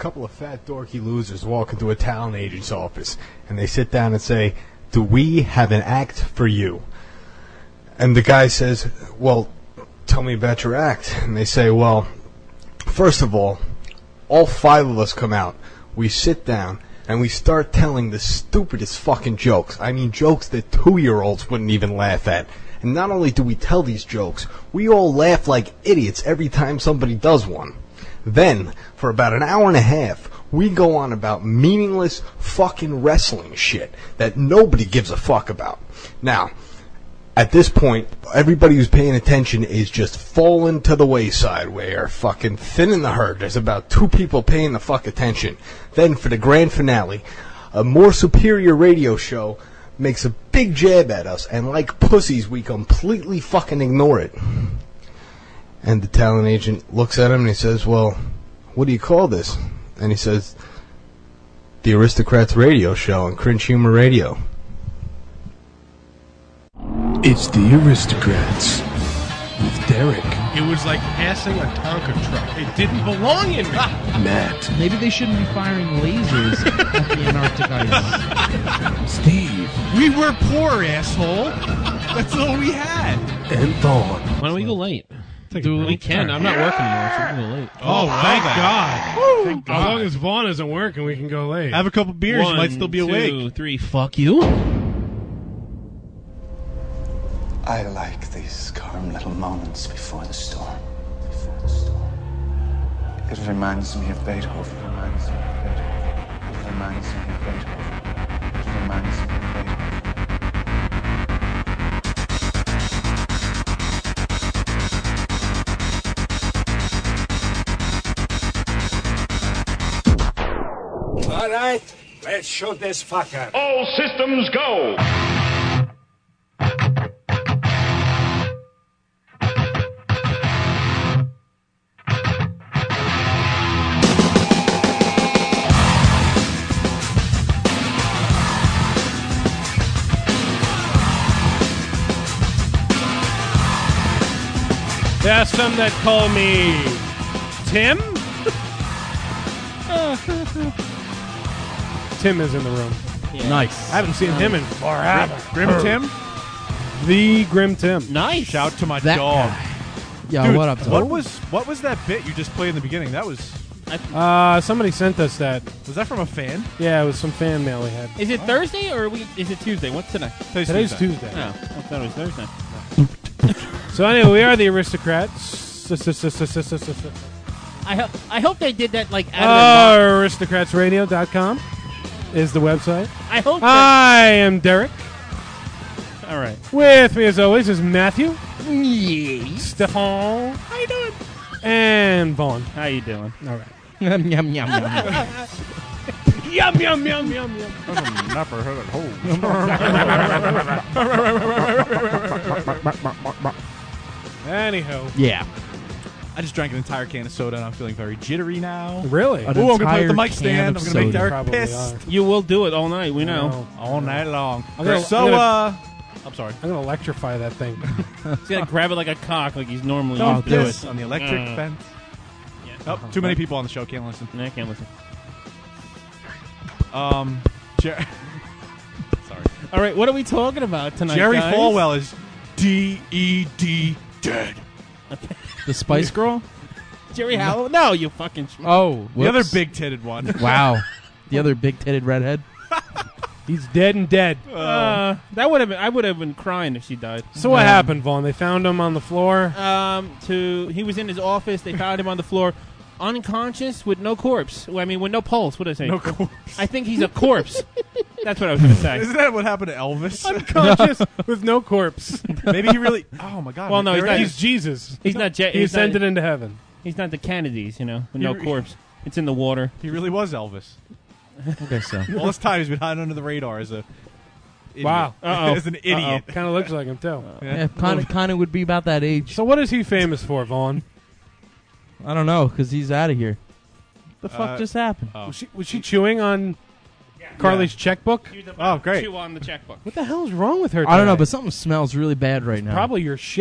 couple of fat dorky losers walk into a talent agent's office, and they sit down and say, "Do we have an act for you?" And the guy says, "Well, tell me about your act." And they say, "Well, first of all 5 of us come out. We sit down, and we start telling the stupidest fucking jokes. I mean, jokes that 2-year-olds wouldn't even laugh at. And not only do we tell these jokes, we all laugh like idiots every time somebody does one. Then, for about an hour and a half, we go on about meaningless fucking wrestling shit that nobody gives a fuck about. Now, at this point, everybody who's paying attention is just falling to the wayside. We're fucking thinning the herd. There's about 2 people paying the fuck attention. Then, for the grand finale, a more superior radio show makes a big jab at us, and like pussies, we completely fucking ignore it. And the talent agent looks at him and he says, "Well, what do you call this?" And he says, "The Aristocrats Radio Show on Cringe Humor Radio." It's the Aristocrats with Derek. It was like passing a Tonka truck. It didn't belong in me. Matt. Maybe they shouldn't be firing lasers at the Antarctic ice. Steve. We were poor, asshole. That's all we had. And Vaughn. Why don't we go late? We can. I'm not working anymore, so we can go late. Oh, thank God. Thank God. As long as Vaughn isn't working, we can go late. Have a couple beers. 1, You might still be awake. 2, 3, fuck you. I like these calm little moments before the storm. Before the storm. It reminds me of Beethoven. It reminds me of Beethoven. It reminds me of Beethoven. It reminds me of Beethoven. All right, let's shoot this fucker. All systems go. There's some that call me Tim. Tim is in the room. Yeah. Nice. I haven't seen him in forever. Grim Tim? The Grim Tim. Nice. Shout to my That dog. guy. Yo, Dude, what up, dog? what was that bit you just played in the beginning? That was Somebody sent us that. that from a fan? Yeah, it was some fan mail we had. Is it Thursday or is it Tuesday? What's today? Today's Tuesday. Oh, I thought it was Thursday. So anyway, we are the Aristocrats. I hope they did that like out of Aristocratsradio.com is the website. I hope. I am Derek. All right. With me, as always, is Matthew, Yes. Stefan, How you doing? and Vaughn. How you doing? All right. Yum, yum, yum, yum. Yum, yum, yum, yum, yum. Never heard it. Anyhow. Yeah. I just drank an entire can of soda and I'm feeling very jittery now. Really? An Ooh, I'm gonna play with the entire mic stand. can I'm of gonna make soda. Derek Probably pissed are. You will do it all night. We know. No. all night long. I'm gonna- I'm sorry. I'm going to electrify that thing. He's gonna grab it like a cock, like he's normally Don't do piss it. on the electric fence. Yeah. Oh, too many people on the show can't listen. No, I can't listen. Sorry. All right, what are we talking about tonight, Jerry guys? Falwell is D.E.D. dead. The Spice Girl? Jerry Howell? No, you fucking. Oh, The other whoops. big-titted one. Wow. The other big-titted redhead? He's dead and dead. That would have been. I would have been crying if she died. So what happened, Vaughn? They found him on the floor. He was in his office. They found him on the floor, unconscious with no corpse. Well, I mean, with no pulse. What did I say? No corpse. I think he's a corpse. That's what I was going to say. Isn't that what happened to Elvis? Unconscious with no corpse. Maybe he really... Oh, my God. Well, no, he's not. He's Jesus. He's not. He He's ascended not, into heaven. he's not the Kennedys, with no He- corpse. It's in the water. He really was Elvis. I guess so. All this time he's been hiding under the radar as a... idiot. Wow. As an idiot. Kind of looks like him, too. Yeah, kind of would be about that age. So what is he famous for, Vaughn? I don't know, because he's out of here. The fuck Uh, just happened? Oh. Was she chewing on Carly's checkbook? Oh, great. Chew on the checkbook. What the hell is wrong with her I don't know, today? but something smells really bad right now. Probably your shit.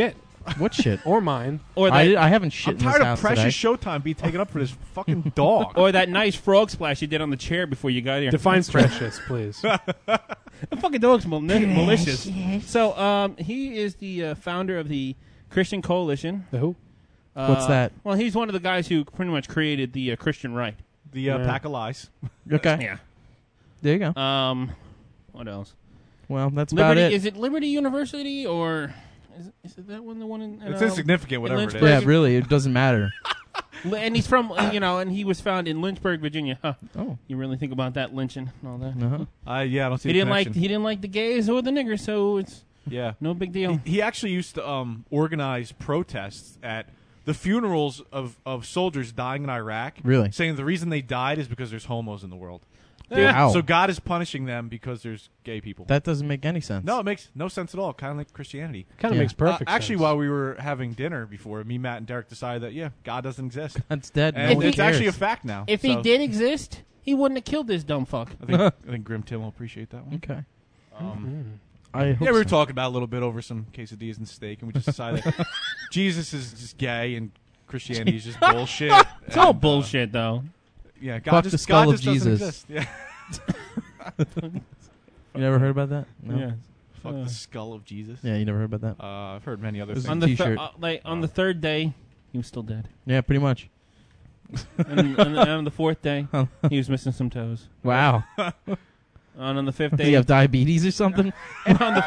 What shit? Or mine. Or that, I haven't shit I'm in this tired of house precious today. showtime being taken up for this fucking dog. or that nice frog splash you did on the chair before you got here. Define precious, please. The fucking dog's malicious. So, he is the founder of the Christian Coalition. The who? What's that? Well, he's one of the guys who pretty much created the Christian right. The pack of lies. Okay. Yeah. There you go. What else? Well, that's Liberty, about it. Is it Liberty University or is it that one? The one in It's insignificant, whatever it is. Yeah, really, it doesn't matter. And he's from and he was found in Lynchburg, Virginia. Huh. Oh. You really think about that lynching and all that? Uh-huh. Yeah, I don't see. He the didn't connection. he didn't like the gays or the niggers, so it's no big deal. He actually used to organize protests at the funerals of soldiers dying in Iraq. Really? Saying the reason they died is because there's homos in the world. Wow. So God is punishing them because there's gay people. That doesn't make any sense. No, it makes no sense at all. Kind of like Christianity. Kind of Yeah. makes perfect Actually, sense. while we were having dinner before, me, Matt, and Derek decided that, God doesn't exist. That's dead. No And one it's cares. actually a fact now. If he did exist, he wouldn't have killed this dumb fuck. I think Grim Tim will appreciate that one. Okay. Yeah, hope we were so. talking about it a little bit over some quesadillas and steak, and we just decided Jesus is just gay and Christianity is just bullshit. It's all bullshit, though. Yeah, Fuck the skull God of just doesn't Jesus. exist. Yeah. You never heard about that? No? Yeah. Fuck the skull of Jesus. Yeah, you never heard about that? I've heard many other It was things. On the T-shirt. on the third day, he was still dead. Yeah, pretty much. and on the fourth day, he was missing some toes. Wow. And on the fifth Does day, he have diabetes or something? and on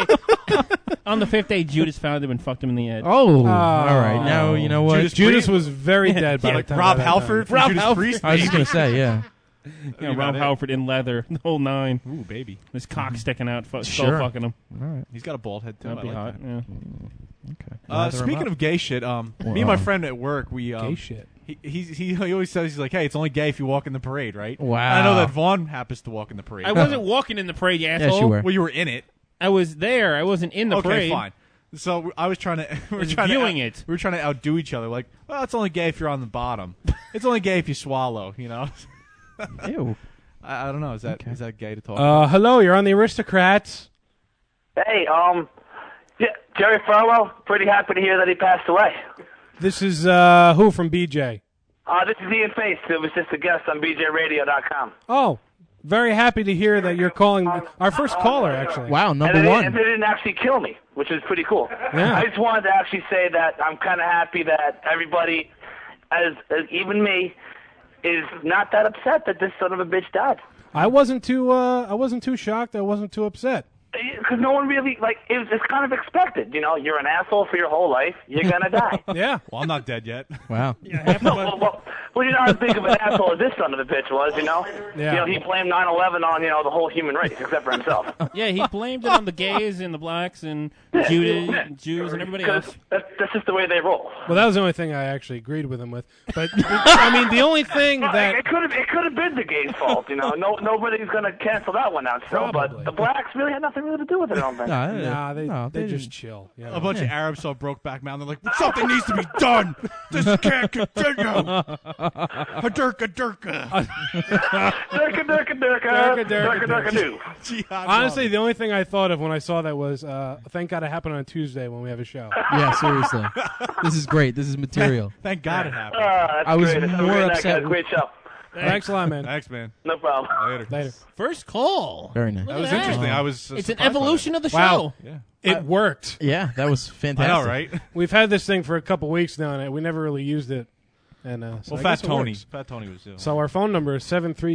the fifth day, Judas found him and fucked him in the head. Oh, all right. Now, you know what? Judas was very dead by the time. Rob by that Halford time. from Judas Priest. I was just going to say, yeah. Yeah, Rob Halford in leather, the whole nine. Ooh, baby. His cock sticking out, skull Sure. fucking him. All right. He's got a bald head, too. That'd I be like hot. that. Yeah. Okay. Speaking of gay shit, me and my friend at work, we Gay shit. he always says, he's like, hey, it's only gay if you walk in the parade, right? Wow. And I know that Vaughn happens to walk in the parade. I wasn't walking in the parade, you asshole. Yes, you were. Well, you were in it. I was there. I wasn't in the Okay, parade. fine. So I was trying to was viewing it. We were trying to outdo each other. Like, well, it's only gay if you're on the bottom. It's only gay if you swallow. You know. Ew. I don't know. Is that gay to talk? about? Hello, you're on the Aristocrats. Hey, Jerry Furlow. Pretty happy to hear that he passed away. This is who from BJ? This is Ian Face. It was just a guest on BJRadio.com. Oh, very happy to hear that you're calling our first caller. Actually, Wow, And number they one. didn't actually kill me, which is pretty cool. Yeah. I just wanted to actually say that I'm kind of happy that everybody, as even me, is not that upset that this son of a bitch died. I wasn't too shocked. I wasn't too upset. Because no one really, it's kind of expected. You know, you're an asshole for your whole life. You're going to die. Yeah. Well, I'm not dead yet. Wow. Well, you're not as big of an asshole as this son of a bitch was, you know? Yeah. You know, he blamed 9/11 on, the whole human race, except for himself. Yeah, he blamed it on the gays and the blacks and Jews and everybody Because else. that's just the way they roll. Well, that was the only thing I actually agreed with him with. But I mean, the only thing Well, that it could have been the gays' fault, you know. Nobody's going to cancel that one out still, Probably. but the blacks really had nothing really to do with it, I don't think. they just chill. You know? A bunch of Arabs saw Brokeback Mountain. They're like, something needs to be done. This can't continue. Hadurka durka. Durka do. Honestly, the only thing I thought of when I saw that was, thank God it happened on Tuesday when we have a show. Yeah, seriously. This is great. This is material. Thank God it happened. That's I was great. Have a more great night, upset guys. Great show. Thanks a lot, man. Thanks, man. No problem. Later. First call. Very nice. Look That at was interesting. I was. It's an surprised by evolution of the Wow. show. that. Yeah. It worked. Yeah, that was I fantastic. know, right? We've had this thing for a couple weeks now, and we never really used it. And so Well, I Fat guess it Tony. works. Fat Tony was. So our phone number is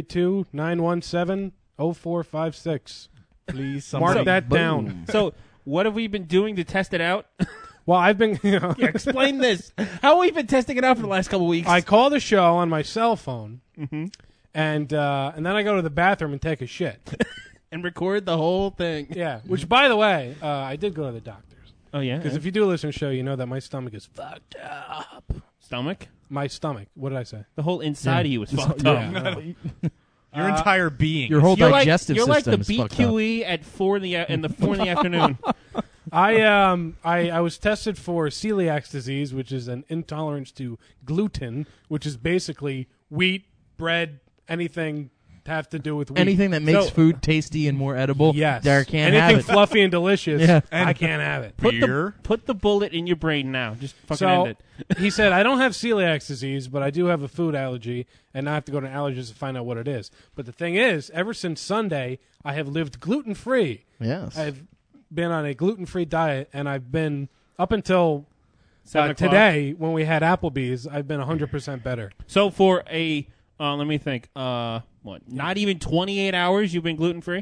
732-917-0456. Please, somebody. Mark that down. So, what have we been doing to test it out? Well, I've been, Explain this. How have we been testing it out for the last couple weeks? I call the show on my cell phone, and then I go to the bathroom and take a shit. and record the whole thing. Yeah, which, by the way, I did go to the doctor's. Oh, yeah? Because if you do listen to the show, you know that my stomach is fucked up. Stomach? My stomach. What did I say? The whole inside of you was fucked up. Your entire being. Your whole You're digestive like system the is fucked up. BQE at 4 in the afternoon. I was tested for celiac disease, which is an intolerance to gluten, which is basically wheat, bread, anything have to do with wheat. Anything that makes So- food tasty and more edible, Yes. Derek can't Anything have it. fluffy and delicious, Yeah. I can't have it. Put the bullet in your brain now. Just fucking So end it. he said, I don't have celiac disease, but I do have a food allergy, and I have to go to an allergist to find out what it is. But the thing is, ever since Sunday, I have lived gluten-free. Yes. I've been on a gluten-free diet, and I've been, up until 7 o'clock. today, when we had Applebee's, I've been 100% better. So for a, let me think, not even 28 hours you've been gluten-free?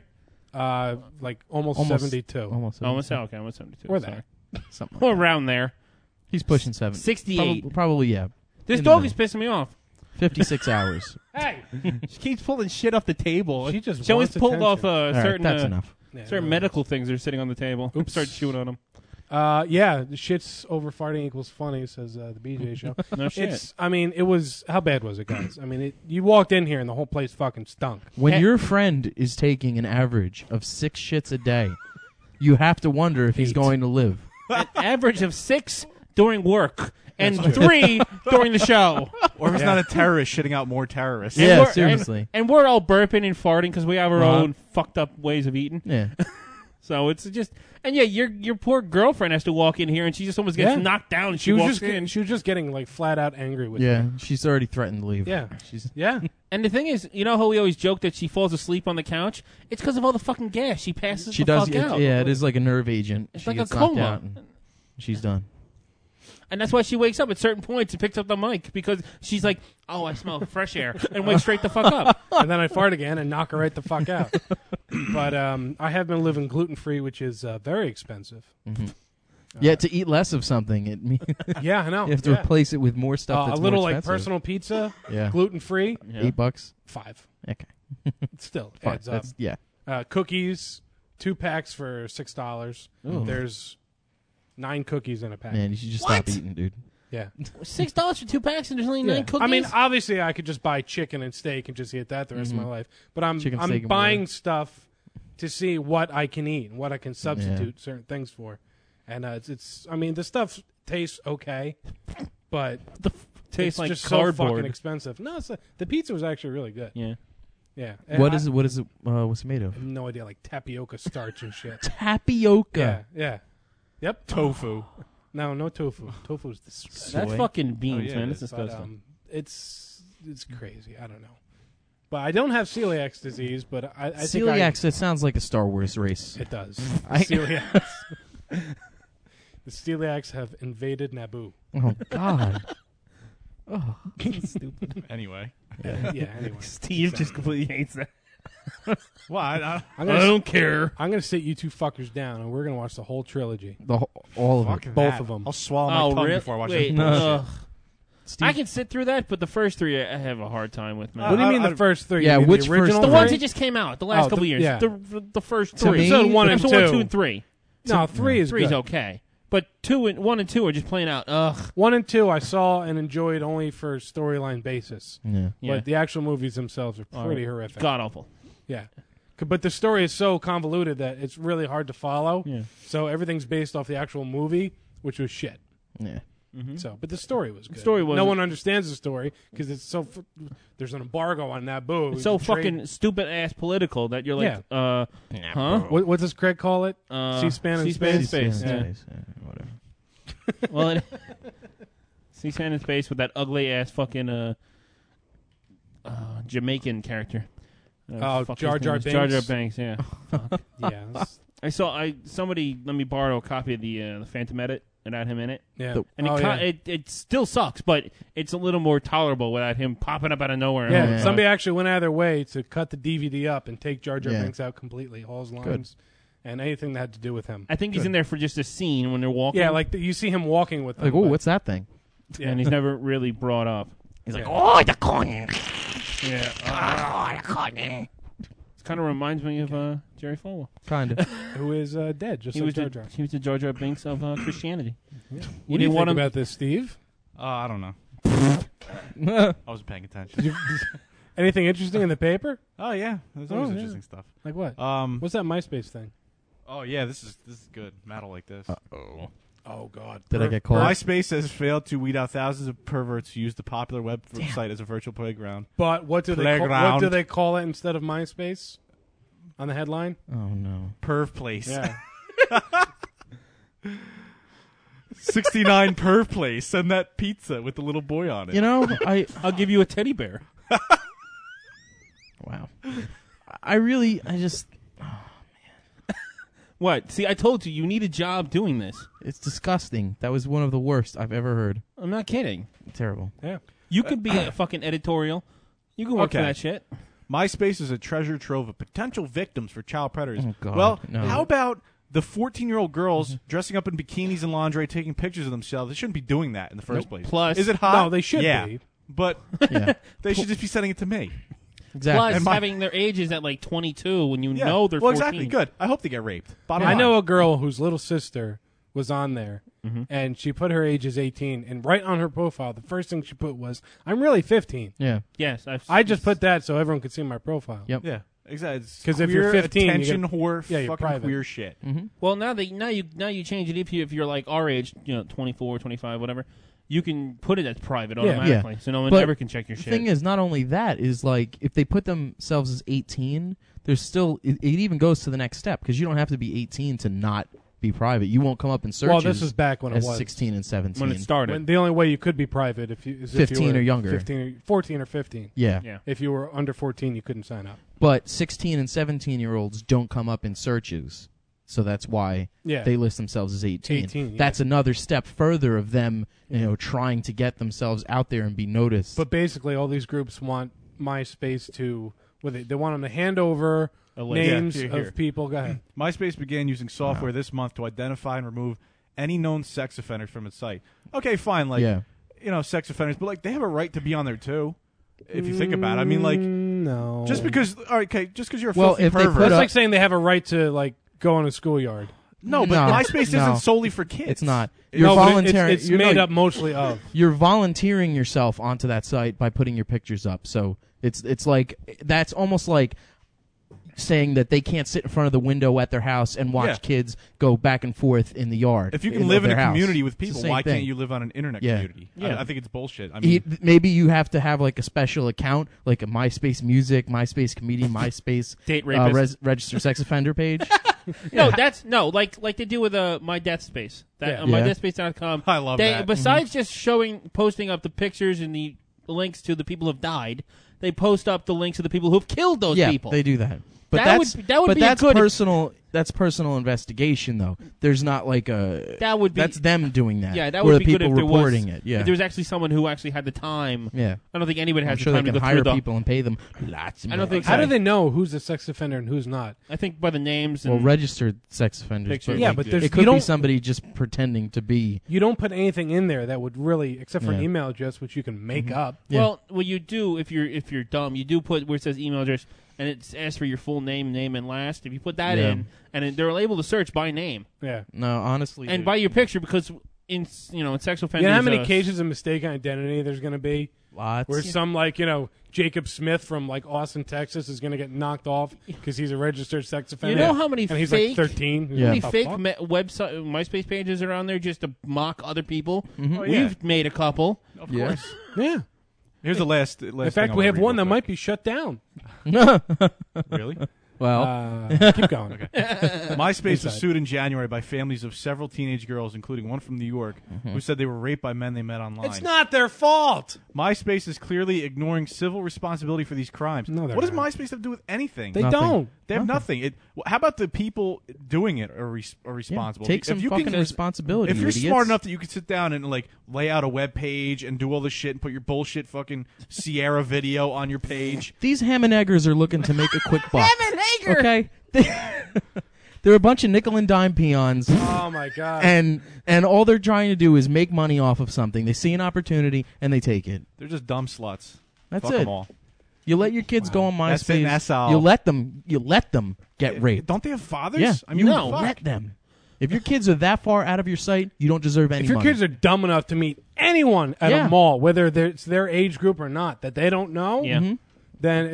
Like almost 72. Almost Almost 72. Or sorry. Something Or like that. around there. He's pushing 70. 68. Probably, yeah. This In the dog is middle. pissing me off. 56 hours. Hey! She keeps pulling shit off the table. She just always wants pulled attention. off All right, certain that's enough. Yeah, certain no. medical things are sitting on the table. Oops. Start chewing on them. Yeah, the shit's over farting equals funny, says the BJ show. No shit. It was, how bad was it, guys? I mean, you walked in here and the whole place fucking stunk. When your friend is taking an average of 6 shits a day, you have to wonder if he's 8. going to live. An average of 6 during work and 3 during the show. Or if it's not a terrorist shitting out more terrorists. Yeah, we're- seriously. And we're all burping and farting because we have our Uh-huh. own fucked up ways of eating. Yeah. So it's just, and yeah, your poor girlfriend has to walk in here and she just almost gets Yeah. knocked down. And She was walks just in. she was just getting like flat out angry with Yeah, me. she's already threatened to leave. Yeah. She's Yeah. And the thing is, you know how we always joke that she falls asleep on the couch? It's because of all the fucking gas. She passes she the does fuck out. yeah, it is like a nerve agent. It's She like a gets knocked coma. out and she's done. And that's why she wakes up at certain points and picks up the mic because she's like, oh, I smell fresh air, and wakes straight the fuck up. And then I fart again and knock her right the fuck out. But I have been living gluten-free, which is very expensive. Yeah, to eat less of something, it means Yeah, I know. you have to Yeah. replace it with more stuff that's a little more like expensive. personal pizza, Yeah. gluten-free, Yeah. $8. 5. Okay. Still Fine. adds up. That's, yeah. Cookies, 2 packs for $6. Ooh. There's 9 cookies in a pack. Man, you should just stop eating, dude. Yeah. $6 for 2 packs and there's only Yeah. 9 cookies? I mean, obviously, I could just buy chicken and steak and just eat that the rest of my life. But I'm Chicken, steak, and buying water. stuff to see what I can eat and what I can substitute certain things for. And it's I mean, the stuff tastes okay, but tastes it's like just so fucking cardboard. expensive. No, the pizza was actually really good. Yeah. Yeah. What is it? What is it? What's it made I of? have no idea, like tapioca starch and shit. Tapioca. Yeah. Yep. Tofu. No tofu. Tofu's disgusting. That's fucking beans, yeah, man. it That's is. But, disgusting. it's crazy. I don't know. But I don't have celiac disease, but I think Celiacs. It sounds like a Star Wars race. it does. I- Celiacs. The celiacs have invaded Naboo. Oh God. Stupid. Anyway. Yeah, anyway. Steve just completely hates that. Well, I I'm gonna, don't care. I'm going to sit you two fuckers down, and we're going to watch the whole trilogy. All of fuck it. Both that. of 'em. I'll swallow my Oh, tongue really? before I watch Wait, it. No. Steve, I can sit through that, but the first 3 I have a hard time with, man. What do you mean I- the first 3? Yeah, You mean which the original first The ones three? that just came out the last Oh, couple years. yeah. The first To 3. me- Episode 1 and Episode 2. 2 and 3. No, 3 is 3 is good. okay. But 1 and 2 are just playing out. Ugh. 1 and 2 I saw and enjoyed only for storyline basis. Yeah. Yeah. But the actual movies themselves are pretty Are horrific. God awful. Yeah. But the story is so convoluted that it's really hard to follow. Yeah. So everything's based off the actual movie, which was shit. Yeah. So, but the story was good. story No wasn't- one understands the story because it's so. There's an embargo on Naboo. It's so The trade- fucking stupid ass political that you're like, huh? What does Craig call it? C-SPAN in C-SPAN in space? space. Yeah. Yeah. Whatever. Well, C-SPAN in space with that ugly ass fucking Jamaican character. Oh, Fuck Jar his Jar name is Jar Jar Binks? Banks. Yeah. Yeah. Somebody let me borrow a copy of the Phantom Edit without him in it. Yeah. And it still sucks, but it's a little more tolerable without him popping up out of nowhere. Yeah, Yeah. somebody actually went out of their way to cut the DVD up and take Jar Jar Yeah. Binks out completely, all his lines, and anything that had to do with him. I think he's in there for just a scene when they're walking. Yeah, like you see him walking with them. Like, oh, but- what's that thing? yeah. And he's never really brought up. He's like, Yeah. oh, the corn. Yeah. Oh, the corn. It kind of reminds me of Jerry Falwell. Kind of. Who is dead, just He like was Jar the Jar. he was the Jar Jar Binks of Christianity. What do didn't you want think him- about this, Steve? I don't know. I wasn't paying attention. Anything interesting in the paper? Oh yeah, there's always Oh, yeah. interesting stuff. Like what? Um. What's that MySpace thing? Oh yeah, this is good. Matt'll like this. Oh. Oh, God. Did I get caught? MySpace has failed to weed out thousands of perverts who use the popular website as a virtual playground. But what do they call it instead of MySpace on the headline? Oh, no. Perv Place. Yeah. 69 Perv Place. Send that pizza with the little boy on it. You know, I'll give you a teddy bear. Wow. I just... What? See, I told you need a job doing this. It's disgusting. That was one of the worst I've ever heard. I'm not kidding. Terrible. Yeah. You could be a fucking editorial. You can work for that shit. MySpace is a treasure trove of potential victims for child predators. Oh, God, well, no. how about the 14-year-old girls dressing up in bikinis and lingerie, taking pictures of themselves? They shouldn't be doing that in the first place. Plus, is it hot? No, they should be. But Yeah. they should just be sending it to me. Exactly. Plus, having their ages at like 22 when you know they're 14. Well, exactly. Good. I hope they get raped. Bottom I line. know a girl whose little sister was on there, and she put her age as 18, and right on her profile, the first thing she put was, "I'm really 15." Yeah. Yes, I just put that so everyone could see my profile. Yep. Yeah, exactly. 'Cause if you're 15, attention you whore, yeah, you're fucking private. queer shit. Well, now you change it if you're like our age, 24, 25, whatever. You can put it as private automatically, so no one ever can check your shit. The thing is, not only that is like if they put themselves as 18, there's still it even goes to the next step because you don't have to be 18 to not be private. You won't come up in searches. Well, this is back when it as was 16 and 17 when it started. When the only way you could be private is 15 if you were or younger. 14 or 15. Yeah. If you were under 14, you couldn't sign up. But 16 and 17-year-olds don't come up in searches. So that's why they list themselves as 18. 18, yeah. That's another step further of them, trying to get themselves out there and be noticed. But basically, all these groups want MySpace to, they want them to hand over names of people. Go ahead. MySpace began using software this month to identify and remove any known sex offenders from its site. Okay, fine, sex offenders, but they have a right to be on there too. If you think about it, I mean, no, just because you're a filthy pervert, that's like saying they have a right to go on a schoolyard. No, but MySpace isn't solely for kids. It's not. You're volunteering. It's made up mostly of. You're volunteering yourself onto that site by putting your pictures up. So it's like that's almost like saying that they can't sit in front of the window at their house and watch kids go back and forth in the yard. If you can live in a house. community with people, why thing. can't you live on an internet community? Yeah. I think it's bullshit. I mean, maybe you have to have a special account, like a MySpace Music, MySpace Comedian, MySpace Date rapist. Registered sex offender page. No, that's like they do with My Death Space. MyDeathSpace.com. I love that. Besides just posting up the pictures and the links to the people who have died, they post up the links to the people who have killed those people. They do that. But that's personal. That's personal investigation, though. There's not that's them doing that. Yeah, that were would the be good people if there reporting was. it. Yeah, If there was actually someone who actually had the time. Yeah, I don't think anybody has I'm sure the time they to can go hire through people and pay them lots of money. I don't think. How do they know who's a sex offender and who's not? I think by the names. Well, And registered sex offenders. Pictures. Yeah, but it could be somebody just pretending to be. You don't put anything in there that would really, except for an Yeah. email address, which you can make up. Yeah. Well, what you do if you're dumb, you do put where it says email address and it asks for your full name and last. If you put that in, and they're able to search by name. Yeah. No, honestly, And by your picture, because in sexual offenders, You know how many cases of mistaken identity there's going to be? lots. Where some Jacob Smith from Austin, Texas is going to get knocked off because he's a registered sex offender. You know how many and he's fake, 13. Yeah. How many What the fake fuck? website MySpace pages are on there just to mock other people? Mm-hmm. Oh, yeah. We've made a couple. of Yeah. course. Yeah. Here's the last. In fact, we have one that might be shut down. Really. Well, Keep going. MySpace was Inside. sued in January by families of several teenage girls, including one from New York, who said they were raped by men they met online. It's not their fault. MySpace is clearly ignoring civil responsibility for these crimes. No, they're what does not. MySpace have to do with anything? They Nothing. don't. They have nothing. How about the people doing it are responsible? take some if you fucking can, responsibility. If you're idiots. smart enough that you could sit down and lay out a web page and do all this shit and put your bullshit fucking Sierra video on your page. These ham and eggers are looking to make a quick buck. Ham and egger. Okay, they're a bunch of nickel and dime peons. Oh, my God. And all they're trying to do is make money off of something. They see an opportunity and they take it. They're just dumb sluts. That's Fuck it. them all. You let your kids go on That's it, MySpace. that's all. You let them get raped. Don't they have fathers? Yeah, I mean, no, fuck. let them. If your kids are that far out of your sight, you don't deserve any If your money. kids are dumb enough to meet anyone at Yeah. a mall, whether it's their age group or not, that they don't know, Yeah. Mm-hmm. then it's just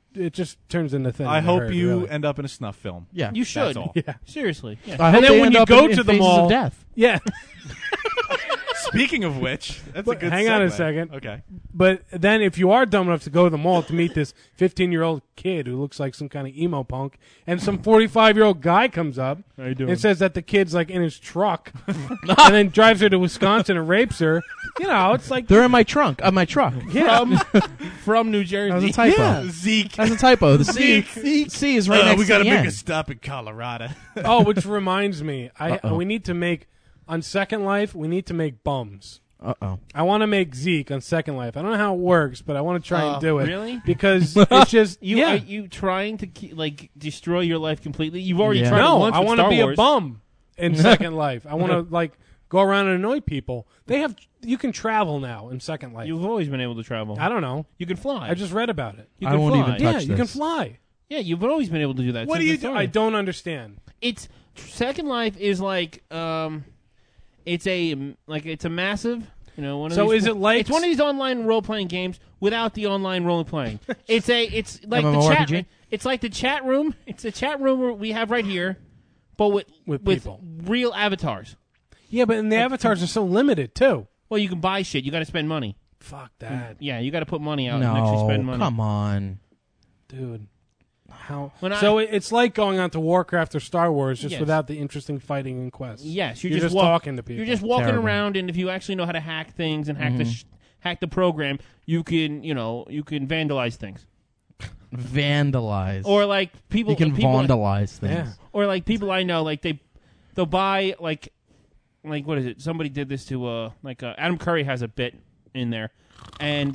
it just turns into thin. I hope herd, you really. end up in a snuff film. Yeah. You should. That's all. Yeah. Seriously. Yeah. I hope And then they when end you up go in to the Faces mall, of Death. yeah. Speaking of which, that's a good Hang on a segue. second. Okay. But then if you are dumb enough to go to the mall to meet this 15-year-old kid who looks like some kind of emo punk, and some 45-year-old guy comes up and says that the kid's like in his truck and then drives her to Wisconsin and rapes her, it's like... They're in my trunk. My truck. Yeah. From New Jersey. That was a typo. Yeah. Zeke. That's a typo. The C is right next we to gotta the make N. a stop in Colorado. Oh, which reminds me, Uh-oh. we need to make... On Second Life, we need to make bums. Uh-oh. I want to make Zeke on Second Life. I don't know how it works, but I want to try and do it. Really? Because it's just... Are you trying to destroy your life completely? You've already Yeah. tried it No, once I with want to Star be Wars. a bum in Second Life. I want to go around and annoy people. You can travel now in Second Life. You've always been able to travel. I don't know. You can fly. I just read about it. You I can won't fly. even touch Yeah, this. you can fly. Yeah, you've always been able to do that. What do since you the do? start. I don't understand. It's Second Life is like it's a massive. One of So these, is it like- it's one of these online role playing games without the online role playing? It's like the MMORPG? chat. It's like the chat room. It's a chat room we have right here, but with people. real avatars. Yeah, but the avatars are so limited too. Well, you can buy shit. You got to spend money. Fuck that, Yeah, you got to put money out and actually spend No, money. come on. dude. How? When It's like going on to Warcraft or Star Wars, just Yes. without the interesting fighting and quests. Yes, you're just talking to people. You're just walking Terrible. around, and if you actually know how to hack things and hack the program, you can vandalize things. Vandalize. Or like people, you can vandalize things. Yeah. or like people I know, like they'll buy like what is it? Somebody did this to Adam Curry has a bit in there, and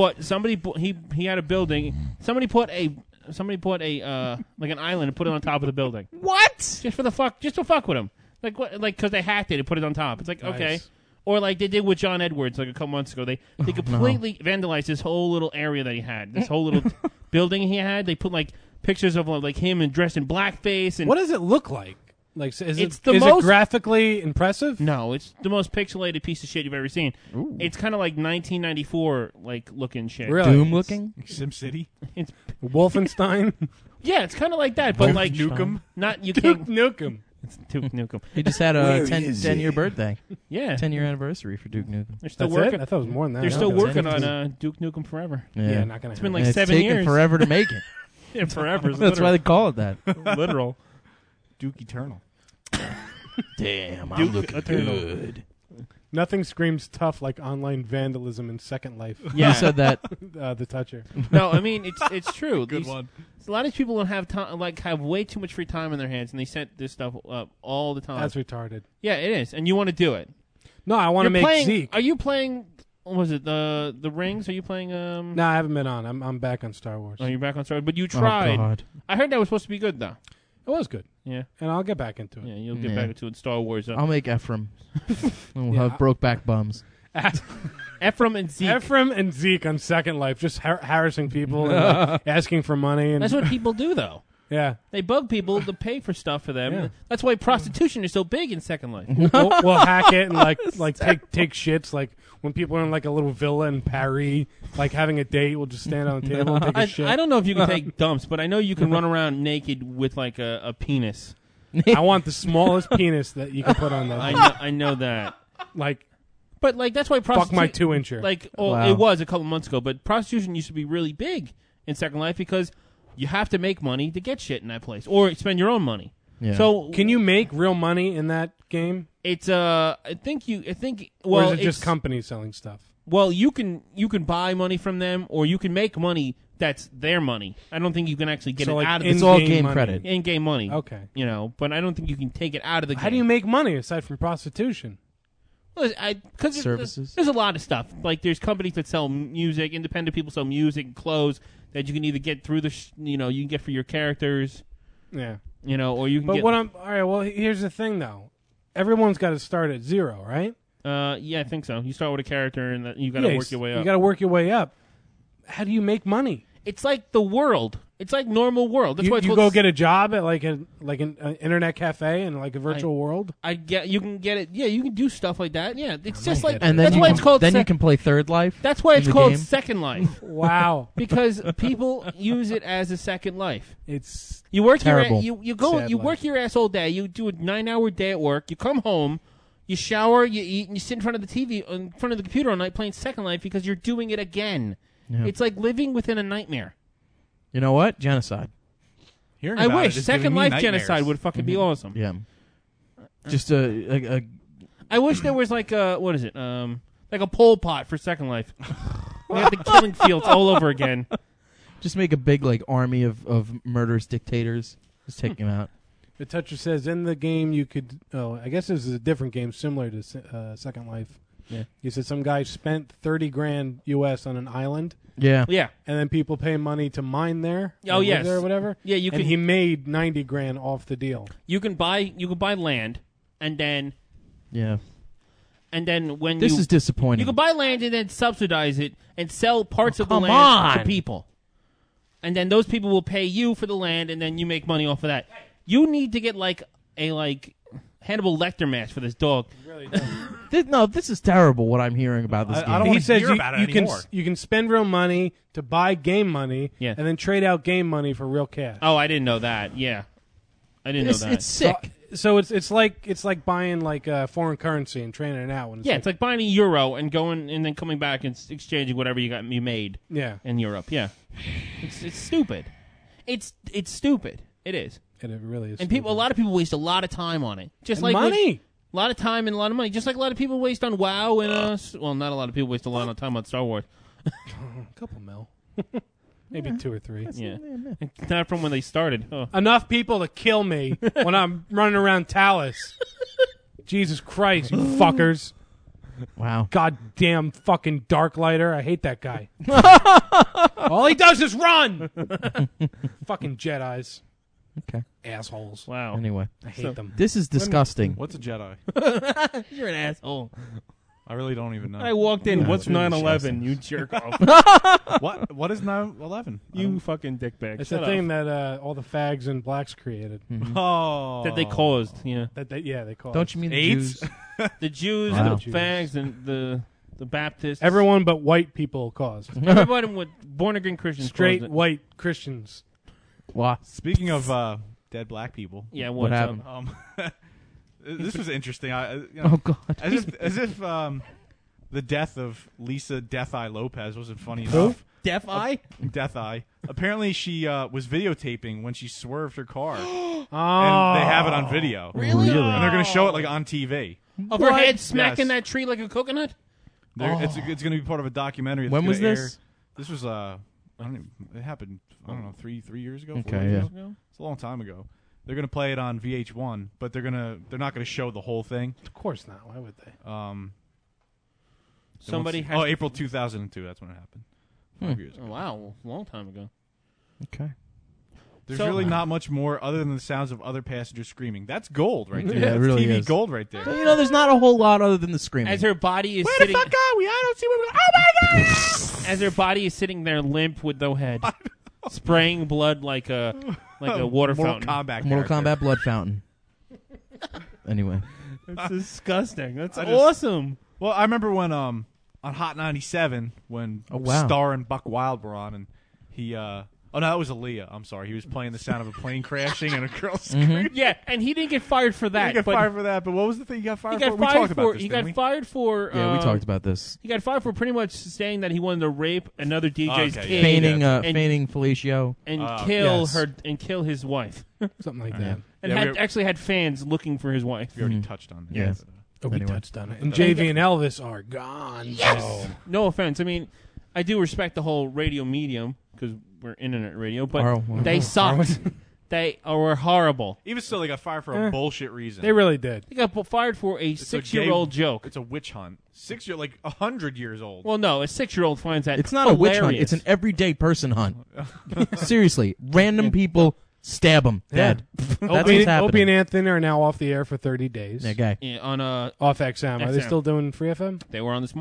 he had a building. Somebody put a like an island and put it on top of the building. What? Just to fuck with him. Like what? Like because they hacked it and put it on top. It's like okay. Nice. Or like they did with John Edwards like a couple months ago. They completely vandalized this whole little area that he had. This whole little building he had. They put like pictures of like him and dressed in blackface. And What does it look like? Like, is It's it the is most- it graphically impressive? no, it's the most pixelated piece of shit you've ever seen. It's kind of like 1994 like looking shit. Really? Doom looking? SimCity. It's Wolfenstein, yeah, it's kind of like that, but like Nukem. Not you Duke can't. Nukem. It's Duke Nukem. He just had a 10-year birthday. Yeah, 10-year anniversary for Duke Nukem. they're still That's working. it. I thought it was more than that. They're still Okay. working on Duke Nukem Forever. Yeah, not gonna. It's been happen. like And 7 it's taken years. forever to make it. Yeah, forever. That's why they call it that. literal. Duke Eternal. Damn, Duke Eternal. good. Nothing screams tough like online vandalism in Second Life. Yeah. You said that. The toucher. No, I mean it's true. Good one. A lot of people don't have time, have way too much free time in their hands, and they set this stuff up all the time. That's retarded. Yeah, it is, and you want to do it. No, I want to make playing, Zeke. Are you playing? What was it the Rings? Are you playing? No, I haven't been on. I'm back on Star Wars. Oh, you're back on Star Wars, but you tried. Oh, God. I heard that was supposed to be good though. It was good, Yeah, and I'll get back into it. yeah, you'll get Yeah. back into it. Star Wars. I'll make Ephraim. And we'll Yeah. have Brokeback Bums. Ephraim and Zeke. Ephraim and Zeke on Second Life, just harassing people and asking for money. And That's what people do though. yeah, They bug people to pay for stuff for them. Yeah. That's why prostitution is so big in Second Life. we'll hack it and like take shits. Like when people are in like a little villa in Paris, like having a date, we'll just stand on the table and take a shit. I don't know if you can take dumps, but I know you can run around naked with like a penis. I want the smallest penis that you can put on that. I know that. Like But like that's why fuck prostitution. my 2-incher. Like Wow. it was a couple months ago, but prostitution used to be really big in Second Life because you have to make money to get shit in that place or spend your own money. Yeah. So Can you make real money in that game? it's well, Or is it just it's- companies selling stuff? Well, you can buy money from them, or you can make money that's their money. I don't think you can actually get So, it like, out of It's the all in-game game money. credit. in-game money. Okay. You know, but I don't think you can take it out of the game. How do you make money aside from prostitution? Because Services? There's a lot of stuff. Like there's companies that sell music, independent people sell music and clothes that you can either get through you can get for your characters, Yeah. or you can But get. what I'm all right. Well, here's the thing, though. Everyone's got to start at zero, right? Yeah, I think so. You start with a character and you got to work your way up. You got to work your way up. How do you make money? It's like the world. It's like normal world. That's why it's you called go get a job at like an internet cafe in like a virtual world. You can get it. Yeah, you can do stuff like that. Yeah, it's just like and then that's why it's called. Then you can play Third Life. That's why it's in the called game. Second Life. Wow, because people use it as a second life. It's you work terrible. you go Sad you life. work your ass all day. You do a 9-hour day at work. You come home, you shower, you eat, and you sit in front of the TV, in front of the computer all night playing Second Life because you're doing it again. Yeah. It's like living within a nightmare. You know what? Genocide. Hearing I about wish it is Second giving me Life nightmares. genocide would fucking be awesome. Yeah. Just a I wish there was like a what is it? Like a Pol Pot for Second Life. We have the killing fields all over again. just make a big like army of murderous dictators. Just take them out. The Toucher says in the game you could. Oh, I guess this is a different game similar to Second Life. Yeah. He said some guy spent $30,000 US on an island. Yeah. Yeah. And then people pay money to mine there. Oh, or live yes. there or whatever. Yeah, you and can. he made $90,000 off the deal. You can buy land, and then Yeah. when This you is disappointing. you can buy land and then subsidize it and sell parts of the come land to on. people, and then those people will pay you for the land, and then you make money off of that. You need to get like a Hannibal Lecter mask for this dog. This is terrible. What I'm hearing about this game. I don't He want to says hear about it anymore. you can spend real money to buy game money, Yeah. and then trade out game money for real cash. Oh, I didn't know that. Yeah, I didn't know that. It's sick. So it's like buying like foreign currency and trading it out. When It's like buying a euro and going and then coming back and exchanging whatever you made. Yeah. In Europe. Yeah, it's stupid. It's stupid. It is. And it really is. And a lot of people waste a lot of time on it. Just And like money. A lot of time and a lot of money. Just like a lot of people waste on WoW and well, not a lot of people waste a lot of time on Star Wars. A couple mil, maybe 2 or 3. Yeah, not from when they started. Oh. Enough people to kill me when I'm running around Talos. Jesus Christ, you fuckers! Wow. Goddamn fucking Darklighter. I hate that guy. All he does is run. Fucking Jedis. Okay. Assholes. Wow. Anyway, I hate them. this is disgusting. What's a Jedi? You're an asshole. I really don't even know. I walked in. Yeah, What's it's 9/11? You jerk off. What is 9/11? You fucking dickbag. It's Shut the up. thing that all the fags and blacks created. Oh, that they caused. Yeah. They caused. Don't you mean the AIDS? Jews? The Jews, Wow. the fags, and the Baptists. Everyone but white people caused. Everybody with born again Christians. Straight caused it. white Christians. Wow. Speaking of dead black people, Yeah. What happened? this was interesting. Oh God. As if the death of Lisa Death Eye Lopez wasn't funny Who? enough. Deaf Eye. Death Eye. Apparently, she was videotaping when she swerved her car, Oh. and they have it on video. Really? And they're going to show it like on TV. Of her head smacking Yes. that tree like a coconut. It's going to be part of a documentary. That's When was gonna this? air. This was I don't even, it happened. I don't know, three years ago. 4 Okay, years yeah. ago? It's a long time ago. They're going to play it on VH1, but they're not going to show the whole thing. Of course not. Why would they? Somebody has. April 2002. That's when it happened. 5 years ago. Oh, wow, a long time ago. Okay. There's So- really not much more other than the sounds of other passengers screaming. That's gold right there. Yeah, it That's really TV is. gold right there. So, there's not a whole lot other than the screaming. As her body is Where sitting. the fuck are we? I don't see where we. Oh my god! As her body is sitting there limp with no head, spraying blood like a water Mortal fountain. Kombat. Mortal character. Kombat blood fountain. Anyway. That's disgusting. That's I just- awesome. Well, I remember when on Hot 97 when Oh, wow. Star and Buck Wild were on, and he oh no, that was Aaliyah. I'm sorry, he was playing the sound of a plane crashing and a girl screaming. Yeah, and he didn't get fired for that. He got but fired for that, but what was the thing he got fired He got for? We fired talked about for. this, He didn't got we? fired for. Yeah, we talked about this. He got fired for pretty much saying that he wanted to rape another DJ's Okay, kid Feigning fellatio. and Oh, kill yes. her and kill his wife, Something like that. and Yeah, actually had fans looking for his wife. We already touched on that. Yeah. Oh, we Anyway. touched on it. And JV and Elvis are gone. Yes. No offense. I mean, I do respect the whole radio medium because we're internet radio, but Oh, well. they sucked. They were horrible. Even still, they got fired for a bullshit reason. They really did. He got fired for a It's a 6-year-old gay- joke. It's a witch hunt. 6 year, like 100 years old. Well, no, a 6-year-old finds that It's not a witch hunt. hilarious. It's an everyday person hunt. Seriously. Random people stab them dead. That's what's Opie and happening. Anthony are now off the air for 30 days. That guy. Yeah, on Off XM. Are they XM. still doing Free FM? They were on this morning.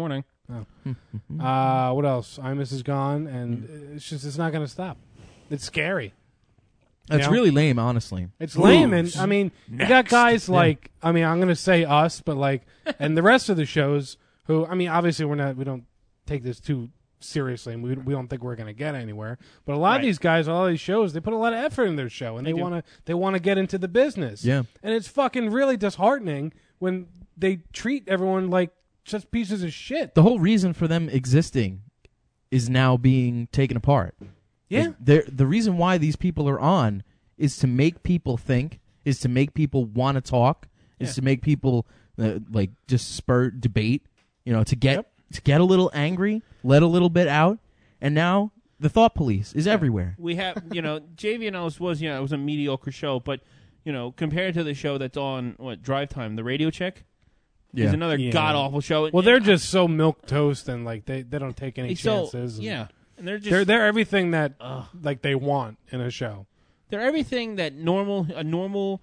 What else? Imus is gone, and it's not going to stop. It's scary. That's really lame, honestly. It's lame, and I mean, you got guys like, I mean, I'm going to say us, but like, and the rest of the shows who, I mean, obviously we don't take this too seriously, and we don't think we're going to get anywhere. But a lot of these guys, all these shows, they put a lot of effort in their show, and they want to get into the business. Yeah, and it's fucking really disheartening when they treat everyone like just pieces of shit. The whole reason for them existing is now being taken apart. Yeah. The reason why these people are on is to make people think, is to make people want to talk, is to make people like just spur debate, to get a little angry, let a little bit out, and now the thought police is everywhere. We have, JV and Ellis was, it was a mediocre show, but compared to the show that's on Drive Time, the Radio Check, is another god awful show. Well, they're just so milquetoast and like they don't take any chances. And they're just they're everything that like they want in a show. They're everything that a normal,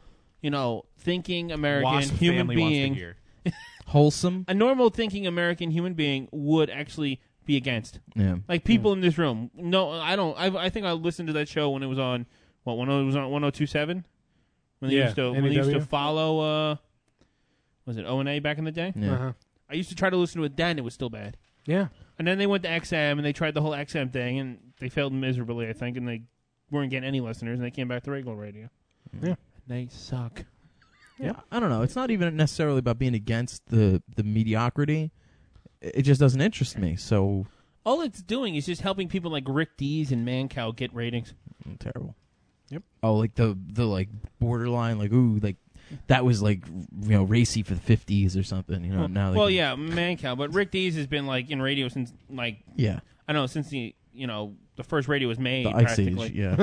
thinking American human being, wholesome, a normal thinking American human being would actually be against. Yeah, like people in this room. No, I don't. I think I listened to that show when it was on when it was on 102.7 when they used to follow. Was it O&A back in the day? Yeah. Uh-huh. I used to try to listen to it then. It was still bad. Yeah. And then they went to XM, and they tried the whole XM thing, and they failed miserably, I think, and they weren't getting any listeners, and they came back to regular radio. Yeah. They suck. Yeah. I don't know. It's not even necessarily about being against the mediocrity. It just doesn't interest me, so... All it's doing is just helping people like Rick Dees and Mancow get ratings. Terrible. Yep. Oh, like the like borderline, like, ooh, like... That was like racy for the 50s or something, Now, Mancow, but Rick Dees has been like in radio since I don't know, since the first radio was made. The Ice practically. Age, yeah.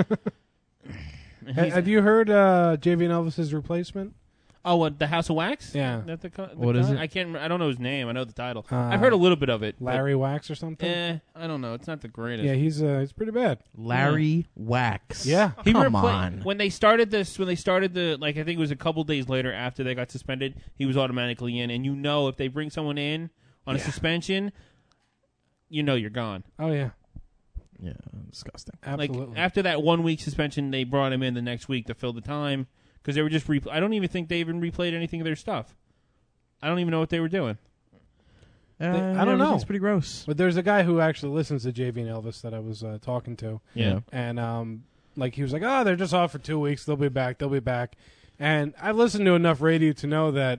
Have you heard JV and Elvis's replacement? Oh, what, the House of Wax? Yeah. What is it? I don't know his name. I know the title. I've heard a little bit of it. Larry Wax or something. I don't know. It's not the greatest. Yeah, he's pretty bad. Larry Wax. Yeah, come on. When they started the I think it was a couple days later after they got suspended, he was automatically in. And if they bring someone in on a suspension, you're gone. Oh yeah. Yeah, disgusting. Absolutely. Like after that 1 week suspension, they brought him in the next week to fill the time. Because they were just I don't even think they even replayed anything of their stuff. I don't even know what they were doing. I don't know. It's pretty gross. But there's a guy who actually listens to JV and Elvis that I was talking to. Yeah. And he was like, oh, they're just off for 2 weeks. They'll be back. And I've listened to enough radio to know that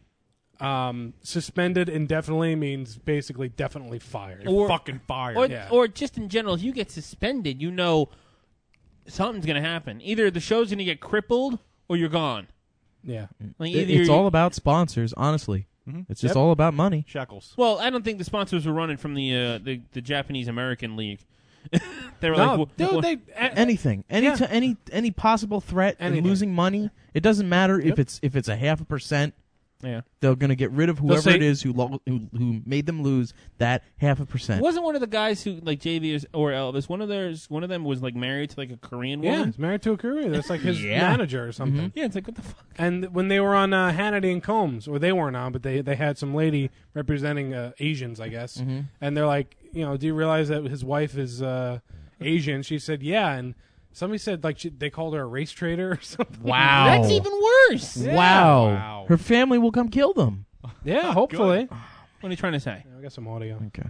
suspended indefinitely means basically definitely fired. Or fucking fired. Or just in general, if you get suspended, something's going to happen. Either the show's going to get crippled or you're gone. Yeah. Like it's all about sponsors, honestly. Mm-hmm. It's just all about money. Shekels. Well, I don't think the sponsors were running from the Japanese American League. They were anything, any possible threat and losing money. It doesn't matter if it's a 0.5%. Yeah, they're going to get rid of whoever it is who made them lose that 0.5%. Wasn't one of the guys who like JV or Elvis? One of them was like married to like a Korean woman. Yeah, he's married to a Korean. That's like his manager or something. Mm-hmm. Yeah, it's like what the fuck. And when they were on Hannity and Combs, or they weren't on, but they had some lady representing Asians, I guess. Mm-hmm. And they're like, do you realize that his wife is Asian? She said, yeah, and. Somebody said they called her a race traitor or something. Wow. That's even worse. Yeah. Wow. Her family will come kill them. Yeah, hopefully. What are you trying to say? I got some audio. Okay.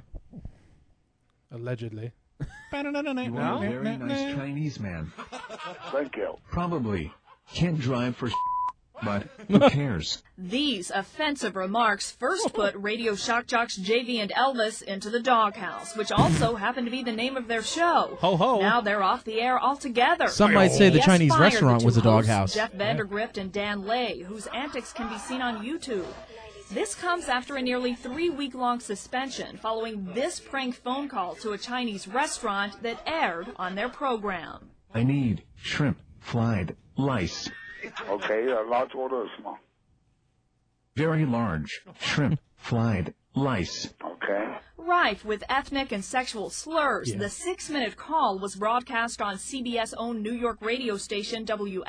Allegedly. You are a very nice Chinese man. Thank you. Probably can't drive for but who cares? These offensive remarks first put radio shock jocks JV and Elvis into the doghouse, which also happened to be the name of their show. Ho ho. Now they're off the air altogether. Some might say the Chinese restaurant was a doghouse. Jeff Vandergrift and Dan Lay, whose antics can be seen on YouTube. This comes after a nearly 3-week-long suspension following this prank phone call to a Chinese restaurant that aired on their program. I need shrimp, fried, lice. Okay, large order or small? Very large. Shrimp, fried, lice. Okay. rife with ethnic and sexual slurs. Yeah. The 6-minute call was broadcast on CBS-owned New York radio station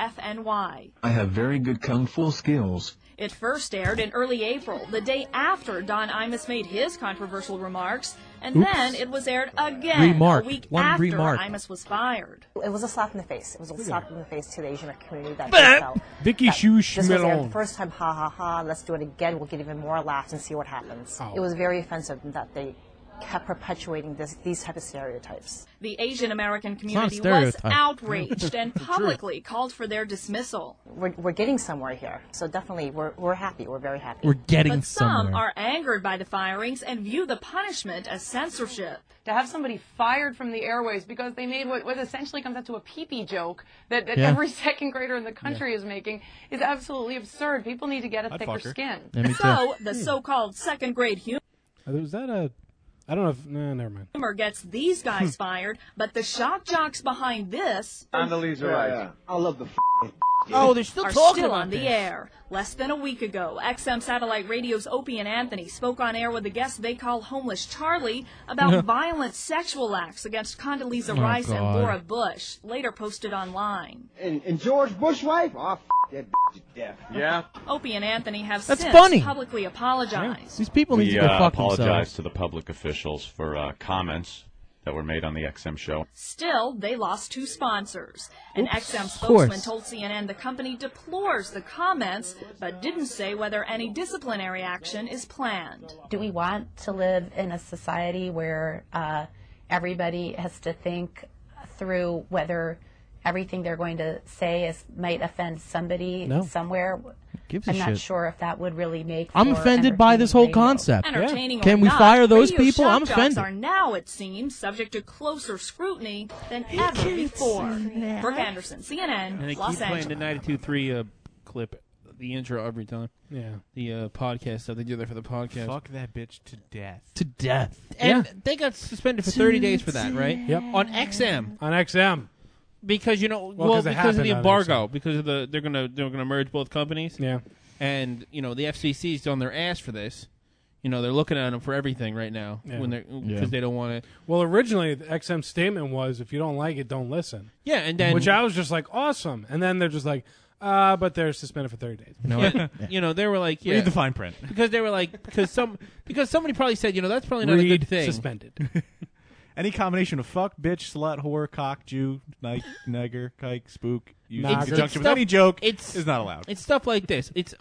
WFNY. I have very good kung fu skills. It first aired in early April, the day after Don Imus made his controversial remarks, and then it was aired again a week after Imus was fired. It was a slap in the face. It was a slap in the face to the Asian community that they felt. Vicky Shush This was aired the first time, ha ha ha, let's do it again, we'll get even more laughs and see what happens. Oh. It was very offensive that they kept perpetuating these type of stereotypes. The Asian American community was outraged and publicly called for their dismissal. We're getting somewhere here, so definitely we're happy. We're very happy. We're getting But somewhere. some are angered by the firings and view the punishment as censorship. To have somebody fired from the airways because they made what essentially comes out to a pee-pee joke that every second grader in the country is making is absolutely absurd. People need to get a thicker skin. So the so-called second-grade humor Was that a... I don't know if... No, never mind. gets these guys fired, but the shock jocks behind this Condoleezza Rice. I love the are they're still on the air. Less than a week ago, XM Satellite Radio's Opie and Anthony spoke on air with a guest they call Homeless Charlie about violent sexual acts against Condoleezza Rice and Laura Bush, later posted online. And George Bush wife? Oh, that bitch is deaf. Yeah. Opie and Anthony have That's since funny. publicly apologized. These people need to go fuck apologize themselves. to the public officials for comments that were made on the XM show. Still, they lost 2 sponsors. An XM Of spokesman course. told CNN the company deplores the comments, but didn't say whether any disciplinary action is planned. Do we want to live in a society where everybody has to think through whether everything they're going to say might offend somebody somewhere? Gives a I'm not shit. sure if that would really make. I'm for offended by this whole entertaining radio. concept. Entertaining or Can we not, fire those radio people? shock I'm jocks offended. are now, it seems, subject to closer scrutiny than ever before. Brooke Anderson, CNN, And they Los keep playing Angeles. the 92.3 clip, the intro every time. Yeah. The podcast stuff. They do that for the podcast. Fuck that bitch to death. To death. And they got suspended for 30 days for that, right? Yep. On XM. On XM. Because well, 'cause it because of the happened on embargo, because of they're gonna merge both companies. Yeah. And the FCC's on their ass for this. They're looking at them for everything right now because they don't want to. Well, originally the XM statement was, if you don't like it, don't listen. Yeah, and then which I was just like, awesome. And then they're just like, but they're suspended for 30 days. They were like, Read the fine print. because they were like, because somebody probably said, that's probably not a good thing. Suspended. Any combination of fuck, bitch, slut, whore, cock, Jew, nigger, kike, spook, used in conjunction with any joke is not allowed. It's stuff like this. It's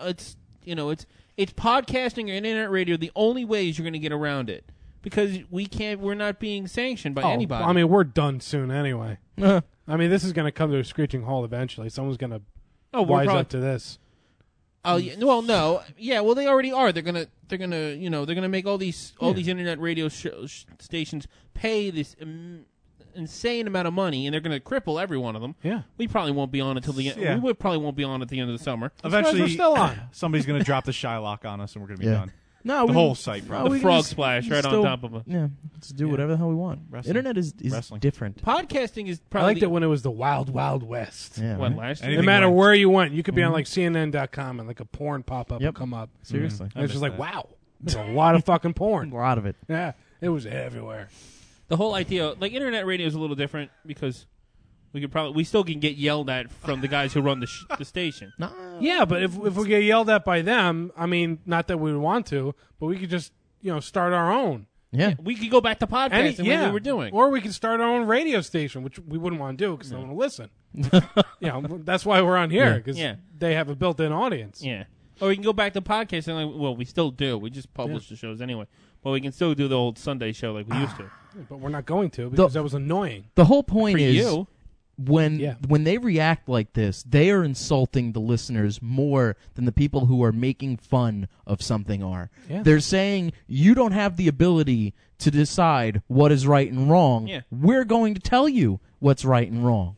podcasting or internet radio. The only ways you're going to get around it because we're not being sanctioned by anybody. I mean, we're done soon anyway. I mean, this is going to come to a screeching halt eventually. Someone's going to wise up to this. Oh yeah, well no, yeah, well they already are. They're gonna make all these internet radio stations pay this insane amount of money, and they're gonna cripple every one of them. Yeah, we probably won't be on until the Yeah. we probably won't be on at the end of the summer. Eventually, we're still on. Somebody's going to drop the Shylock on us, and we're going to be done. No, the whole site, bro. The frog splash right on top of it. Yeah, let's do whatever the hell we want. Wrestling. Internet is different. Podcasting is I probably liked it when it was the wild, wild west. Yeah, what right? last No year. matter where you went, you could be on like CNN.com and like a porn pop up Yep. would come up. Seriously. And it's just like, wow, there's a lot of fucking porn. A lot of it. Yeah, it was everywhere. The whole idea, like internet radio, is a little different because we still can get yelled at from the guys who run the station. Yeah, but if we get yelled at by them, I mean, not that we would want to, but we could just start our own. Yeah, we could go back to podcasting like we were doing, or we could start our own radio station, which we wouldn't want to do because no one will listen. That's why we're on here because they have a built-in audience. Yeah, or we can go back to podcasting. Like, well, we still do. We just publish the shows anyway, but we can still do the old Sunday show like we used to. But we're not going to because that was annoying. The whole point For is you. when they react like this, they are insulting the listeners more than the people who are making fun of something are. Yeah. They're saying you don't have the ability to decide what is right and wrong. Yeah. We're going to tell you what's right and wrong.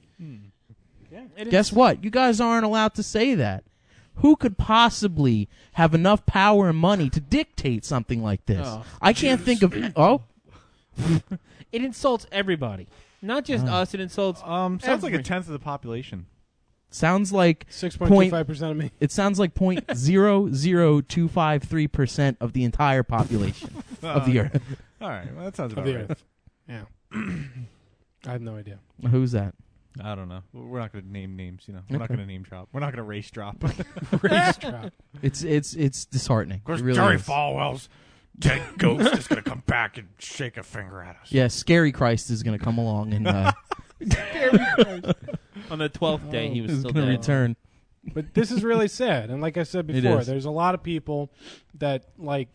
Guess what? You guys aren't allowed to say that. Who could possibly have enough power and money to dictate something like this? Oh, I can't think of... Oh? It insults everybody, not just us. It insults. Sounds like a tenth of the population. Sounds like 6.25% of me. It sounds like 0.00253% of the entire population of the Earth. All right, well, that sounds Of about the right. Earth. Yeah. I have no idea. Who's that? I don't know. We're not going to name names. We're not Okay. going to name drop. We're not going to race drop. Race drop. It's disheartening. Of course, It really Jerry is. Falwell's dead ghost is going to come back and shake a finger at us. Yeah, Scary Christ is going to come along and On the 12th day, he was is still going to dead. return. But this is really sad. And like I said It before, is. there's a lot of people that,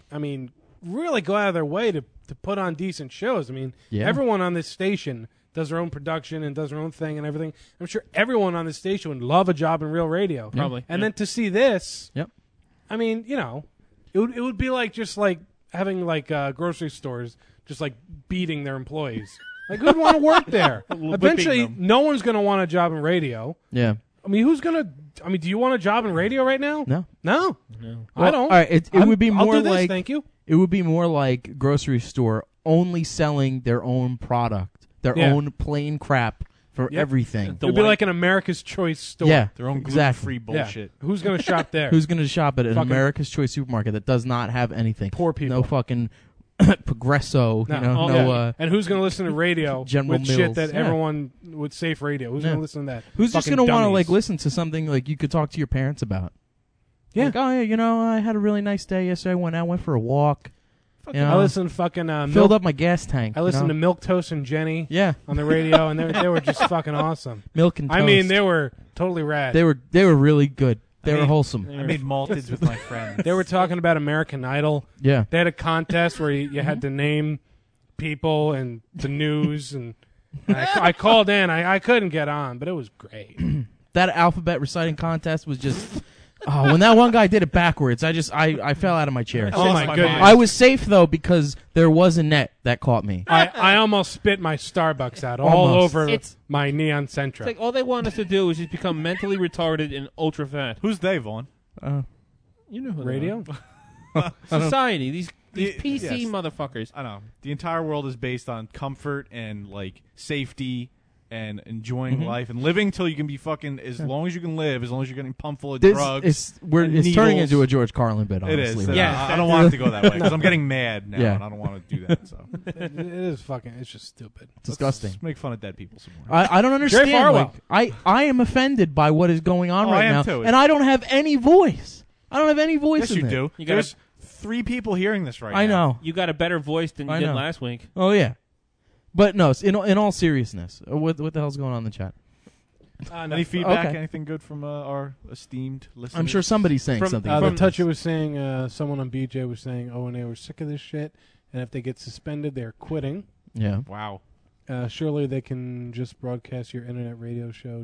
really go out of their way to put on decent shows. I mean, Yeah. everyone on this station does their own production and does their own thing and everything. I'm sure everyone on this station would love a job in real radio. Probably. And then to see this, Yep. I mean, it would be like just like having grocery stores just like beating their employees. Like, who'd want to work there? Eventually, them. no one's going to want a job in radio. Yeah. I mean, do you want a job in radio right now? No. No. No. I don't. All right, it would be I'll more do this, like thank you. It would be more like grocery store only selling their own product, their Yeah. own plain crap for Yep. everything. It would be like an America's Choice store. Yeah, Their own exactly. gluten-free bullshit. Yeah. Who's going to shop there? Who's going to shop at an Fucking- America's Choice supermarket that does not have anything? Poor people. No fucking Progresso. And who's going to listen to radio General with shit Mills. that Yeah. everyone with safe radio? Who's Yeah. going to listen to that? Who's just Fucking going to want to dummies. listen to something like you could talk to your parents about? Yeah. Like, oh yeah, I had a really nice day yesterday. I went for a walk. I listened to fucking filled up my gas tank. I listened to Milk Toast and Jenny. Yeah. On the radio, and they were just fucking awesome. Milk and I mean, Toast. they were totally rad. They were really good. They were wholesome. I made malteds with my friends. They were talking about American Idol. Yeah. They had a contest where you had to name people and the news, and I called in. I couldn't get on, but it was great. That alphabet reciting contest was just. Oh, when that one guy did it backwards, I fell out of my chair. Oh my goodness! I was safe though because there was a net that caught me. I almost spit my Starbucks out all Almost. over It's- my Neon It's Sentra. like all they want us to do is just become mentally retarded and ultra fat. Who's they, Vaughn? You know who they Radio? are. Society. These PC Yes. motherfuckers. I know. The entire world is based on comfort and safety and enjoying life and living till you can be fucking as long as you can live, as long as you're getting pumped full of drugs. It's and turning needles. into a George Carlin bit. It Honestly, is. right? Yeah, I don't want it to go that way because I'm getting mad now, Yeah. and I don't want to do that. So it is fucking. It's just stupid. Disgusting. Let's make fun of dead people some more. I don't understand. Jerry Falwell. I am offended by what is going on Oh, right I am now, too. and I don't have any voice. I don't have any voice. Yes, in you there. do. You gotta- There's 3 people hearing this right now. I know. You got a better voice than you I did know. last week. Oh yeah, but no. In all seriousness, what the hell's going on in the chat? Any feedback? Okay. Anything good from our esteemed listeners? I'm sure somebody's saying something. The from this. Toucher was saying, someone on BJ was saying, and they were sick of this shit, and if they get suspended, they're quitting. Yeah. Wow. Surely they can just broadcast your internet radio show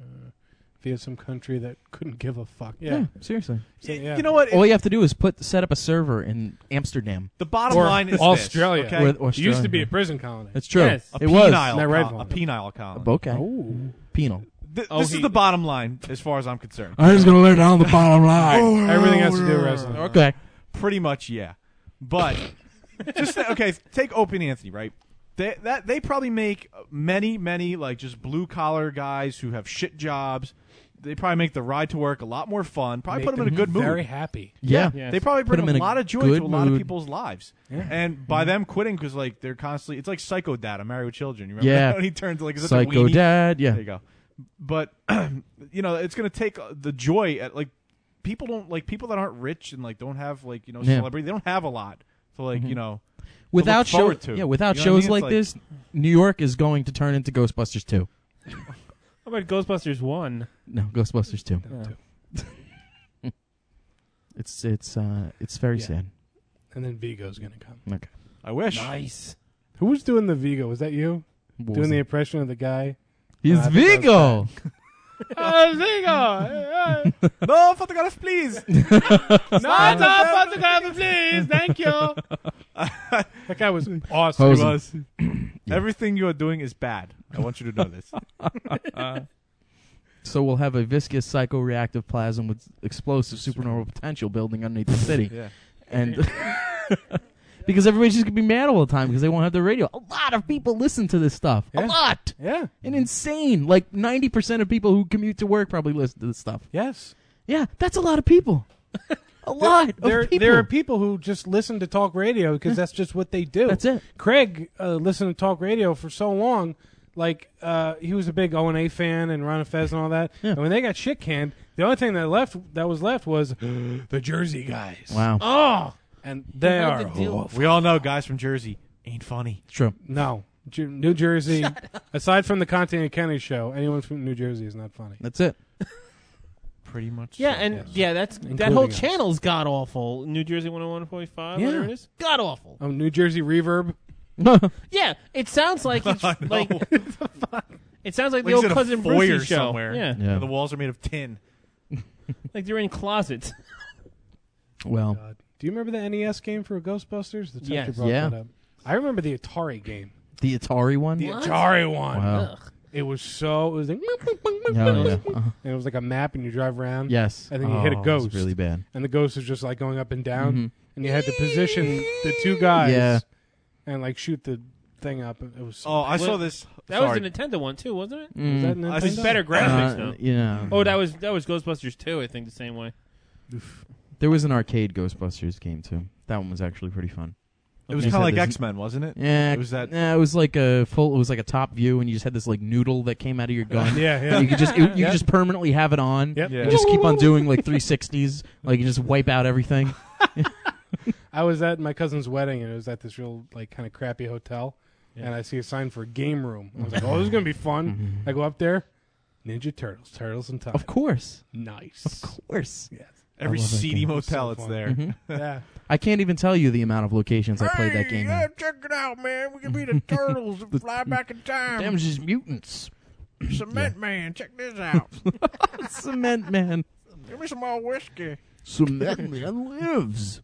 via some country that couldn't give a fuck. Yeah, seriously. So, yeah. You know what? All you have to do is set up a server in Amsterdam. The bottom Or line is Australia. This, okay? It used to be a prison colony. It's true. Yes. It was. A penile colony. Okay. Penal. This is the bottom line as far as I'm concerned. I'm just gonna lay down the bottom line. Everything has to do with wrestling. Okay. Pretty much, yeah. But just take Opie and Anthony, right? They probably make many just blue collar guys who have shit jobs. They probably make the ride to work a lot more fun. Probably Make put them in a them good mood. very happy. Yeah. Yes. They probably Put bring 'em a in a lot of joy good to a lot of mood. people's lives. Yeah. And by them quitting, because they're constantly, it's like Psycho Dad, I'm Married with Children. You remember Yeah. that when he turns like such a Psycho weenie? Dad. Yeah. There you go. But it's going to take the joy at people that aren't rich and don't have celebrity. They don't have a lot to Without to look forward to. without You know what I shows mean? like It's this, New York is going to turn into Ghostbusters 2. How about Ghostbusters 1? No, Ghostbusters 2. It's very sad. And then Vigo's going to come. Okay. I wish. Nice. Who was doing the Vigo? Was that you? What Doing was the it? impression of the guy? He's I think that was Vigo. Vigo! No photographs, please. No photograph, please. Thank you. That guy was awesome. He was. Everything you are doing is bad. I want you to know this. So we'll have a viscous psychoreactive plasm with explosive supernova potential building underneath the city. Yeah. And because everybody's just going to be mad all the time because they won't have their radio. A lot of people listen to this stuff. Yeah. A lot. Yeah. And insane. Like 90% of people who commute to work probably listen to this stuff. Yes. Yeah, that's a lot of people. There are people who just listen to talk radio because that's just what they do. That's it. Craig listened to talk radio for so long. Like, he was a big O&A fan and Ron and Fez and all that. Yeah. And when they got shit canned, the only thing that was left was the Jersey guys. Wow. Oh! And they are. We all know guys from Jersey ain't funny. True. No. New Jersey, aside from the Conte and Kenny show, anyone from New Jersey is not funny. That's it. Pretty much. Yeah, and Yes. that whole channel's god awful. New Jersey 101.5, whatever it is. God awful. Oh, New Jersey Reverb. Yeah, it sounds like it's like it sounds like the he's old in a Cousin foyer Brucey show. somewhere. Yeah. And the walls are made of tin. Like they're in closets. Well, do you remember the NES game for Ghostbusters? The Yes. brought Yeah. that up. I remember the Atari game. the Atari one. The Atari one. Wow. It was like, yeah. and it was like a map, and you drive around. Yes. and then you hit a Oh, ghost. it's really bad. And the ghost is just like going up and down, and you had to position the two guys. Yeah. and like shoot the thing up. It was. So I saw this. That was the Nintendo one too, wasn't it? Was that Nintendo? It's better graphics though. Yeah. Oh, that was Ghostbusters 2, I think, the same way. There was an arcade Ghostbusters game too. That one was actually pretty fun. It was kind of like X-Men, wasn't it? Yeah, It was that. Yeah, it was like a full. It was like a top view, and you just had this like noodle that came out of your gun. Yeah. And you could just you could just permanently have it on. Yep. Yeah. And just keep on doing like 360s. Like you just wipe out everything. I was at my cousin's wedding, and it was at this real like kind of crappy hotel, and I see a sign for a game room. I was like, "Oh, this is gonna be fun." I go up there, Ninja Turtles in Time. Of course. Nice. Of course. Yes. Every I love that seedy game. motel, So it's fun. there. Yeah. I can't even tell you the amount of locations I played that game in. check it out, man. We can be the turtles and fly back in time. Them just mutants. Cement Man, check this out. Cement Man. Give me some more whiskey. Cement Man lives.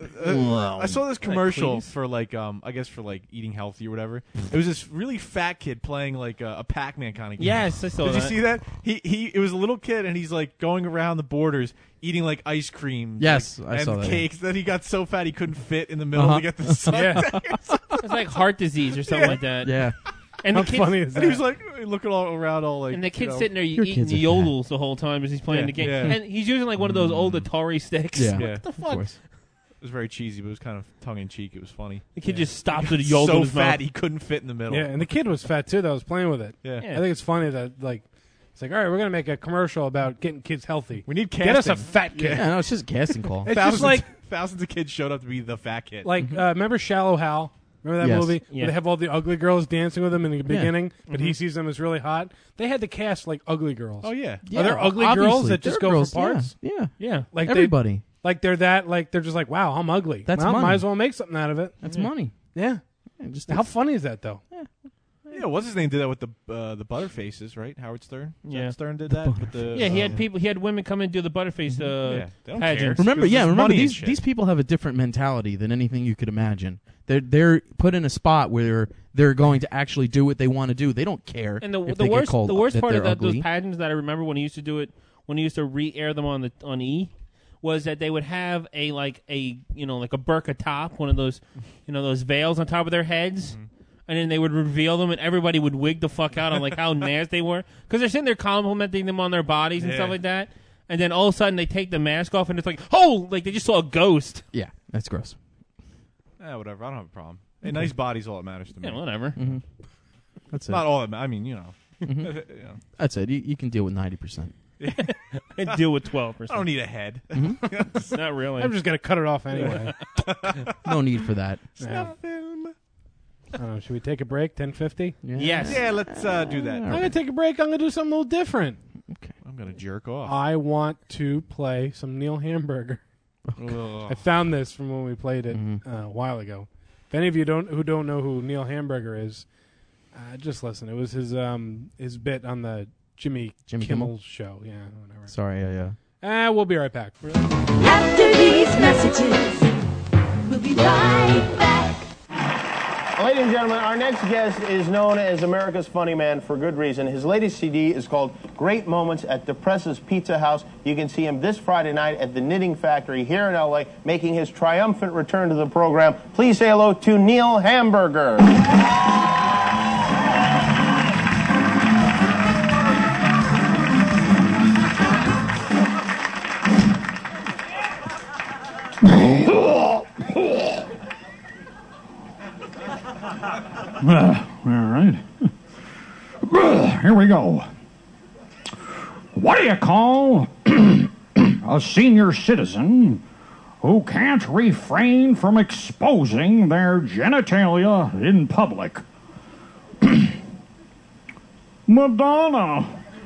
I saw this commercial please? for like I guess for like eating healthy or whatever. It was this really fat kid playing like a Pac-Man kind of game. Yes, I saw Did that. you see that? It was a little kid and he's like going around the borders eating like ice cream. Yes, like, I and saw that, cakes. Then he got so fat he couldn't fit in the middle to get the sundae. It's like heart disease or something like that. Yeah. And How the kid's, funny is And that? he was like looking all around, all like. and the kid's you know, sitting there Your eating kids are the yodels the whole time as he's playing the game. yeah. And he's using like one of those old Atari sticks. Yeah. Yeah. What the Of fuck? course. It was very cheesy, but it was kind of tongue in cheek. It was funny. The kid just stops with a yodel So in his fat mouth. he couldn't fit in the middle. Yeah, and the kid was fat too. That was playing with it. Yeah. Yeah. I think it's funny that like it's like, all right, we're gonna make a commercial about getting kids healthy. We need Get us a casting. fat kid. Yeah, no, it's just a casting call. It's Thousands, just like thousands of kids showed up to be the fat kid. remember Shallow Hal? Remember that Yes. movie Yeah. where they have all the ugly girls dancing with him in the beginning, but he sees them as really hot? They had to cast like ugly girls. oh yeah. Are there ugly obviously. girls that just There are go girls, for parts? Yeah. Yeah. Like they- Everybody. like they're just like, wow, I'm ugly. That's well, money. might as well make something out of it. That's money. Yeah. Yeah, just How funny is that though? Yeah, what's his name did that with the Butterfaces, right? Howard Stern. Is that Yeah. Stern did that with the. Yeah, he had people. He had women come in and do the Butterface Yeah, they don't pageant. care. Remember, Because there's remember money and these shit. these people have a different mentality than anything you could imagine. They're put in a spot where they're going to actually do what they want to do. They don't care. And if the they worst get called the worst that part of they're those ugly. pageants that I remember when he used to do it, when he used to re-air them on E, was that they would have a burqa top, one of those those veils on top of their heads. And then they would reveal them, and everybody would wig the fuck out on like how nasty they were, because they're sitting there complimenting them on their bodies and Yeah. stuff like that. And then all of a sudden they take the mask off, and it's like, oh, like they just saw a ghost. Yeah, that's gross. Whatever. I don't have a problem. A nice body's all that matters to me. Yeah, whatever. That's it. Not all that. I mean, you know. That's it. You can deal with 90%. And deal with 12%. I don't need a head. Not really. I'm just gonna cut it off anyway. No need for that. Yeah. I don't know, should we take a break? 10:50? Yes. Yeah, let's do that. I'm gonna take a break. I'm gonna do something a little different. I'm gonna jerk off. I want to play some Neil Hamburger. Ugh. I found this from when we played it a while ago. If any of you who don't know who Neil Hamburger is, just listen. It was his bit on the Jimmy Kimmel show. Yeah, whatever. Sorry, yeah. We'll be right back. After these messages, we'll be right back. Ladies and gentlemen, our next guest is known as America's Funny Man for good reason. His latest CD is called Great Moments at Depress's Pizza House. You can see him this Friday night at the Knitting Factory here in L.A., making his triumphant return to the program. Please say hello to Neil Hamburger. All right. Here we go. What do you call a senior citizen who can't refrain from exposing their genitalia in public? Madonna.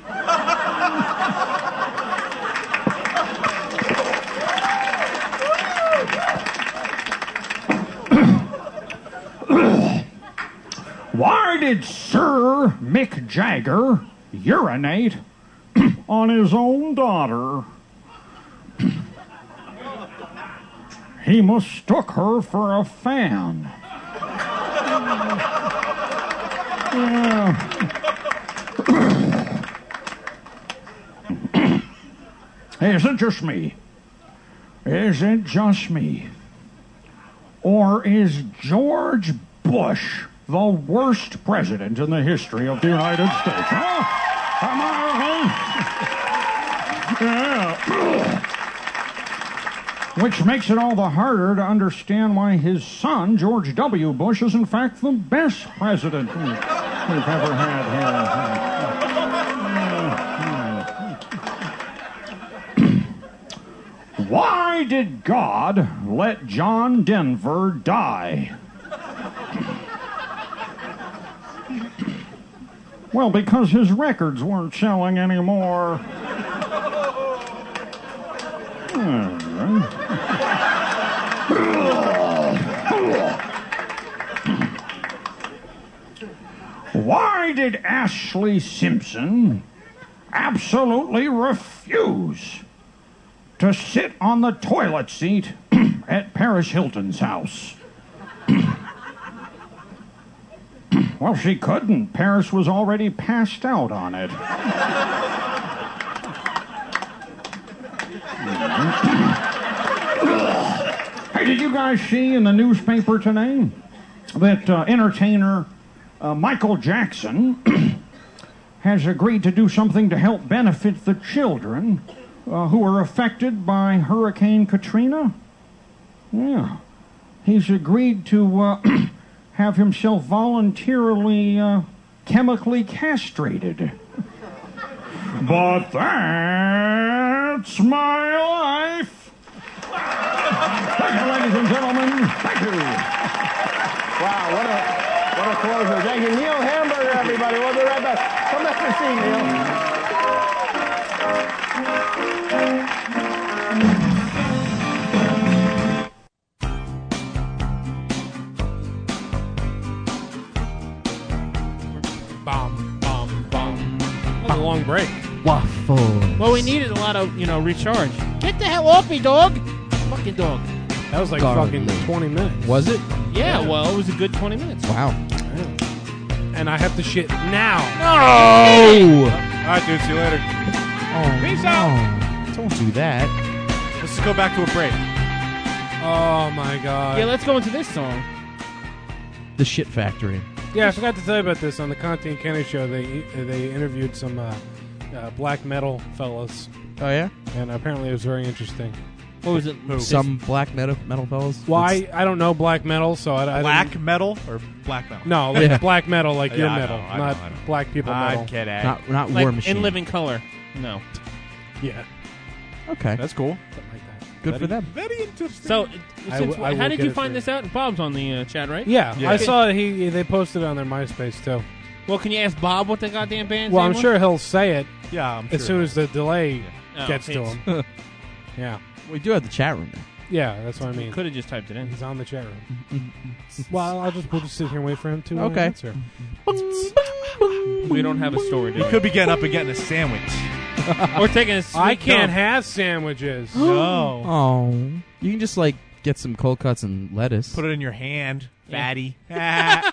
Why did Sir Mick Jagger urinate on his own daughter? He mistook her for a fan. Is it just me? Is it just me? Or is George Bush the worst president in the history of the United States? Huh? Am I right? Yeah. Which makes it all the harder to understand why his son, George W. Bush, is in fact the best president we've ever had here. Why did God let John Denver die? Well, because his records weren't selling anymore. Why did Ashley Simpson absolutely refuse to sit on the toilet seat at Paris Hilton's house? Well, she couldn't. Paris was already passed out on it. Hey, did you guys see in the newspaper today that entertainer Michael Jackson has agreed to do something to help benefit the children who were affected by Hurricane Katrina? Yeah. He's agreed to have himself voluntarily chemically castrated. But that's my life. Thank you, ladies and gentlemen. Thank you. Wow, what a closer. Thank you. Neil Hamburger, everybody. We'll be right back. Come back to see Neil. A long break. Waffle. Well, we needed a lot of, recharge. Get the hell off me, dog! Fucking dog. That was like Garlic. fucking 20 minutes. Was it? Yeah, well, it was a good 20 minutes. Wow. And I have to shit now. No! All right, dude. See you later. Oh, Peace no. out. Don't do that. Let's just go back to a break. Oh, my God. Yeah, let's go into this song. The Shit Factory. Yeah, I forgot to tell you about this. On the Conti and Kenny show, they interviewed some black metal fellas. Oh, yeah? And apparently it was very interesting. What was it? Some black metal fellas? Why? I don't know black metal, so I Black metal or black metal? No, like Yeah. black metal, like your I metal, know, I not know. black people metal. I'm kidding. Not Like War Machine. In Living Color. No. Yeah, Okay. That's cool. something like that. Good for them. Very interesting. So, I since, will how did get you it find for this out? Bob's on the chat, right? Yeah, Yeah. I saw they posted it on their MySpace too. Well, can you ask Bob what the goddamn band's Well, name I'm was? sure he'll say it Yeah, I'm sure. as soon as the delay Oh, gets to it's- him. Yeah, We do have the chat room now. yeah, that's what I mean. Could have just typed it in. He's on the chat room. Well, we'll just sit here and wait for him to Okay. answer. We don't have a story, do You we? could be getting up and getting a sandwich. Or taking a sweet I can't dump. have sandwiches. No. Oh. You can just, get some cold cuts and lettuce. Put it in your hand, fatty. Have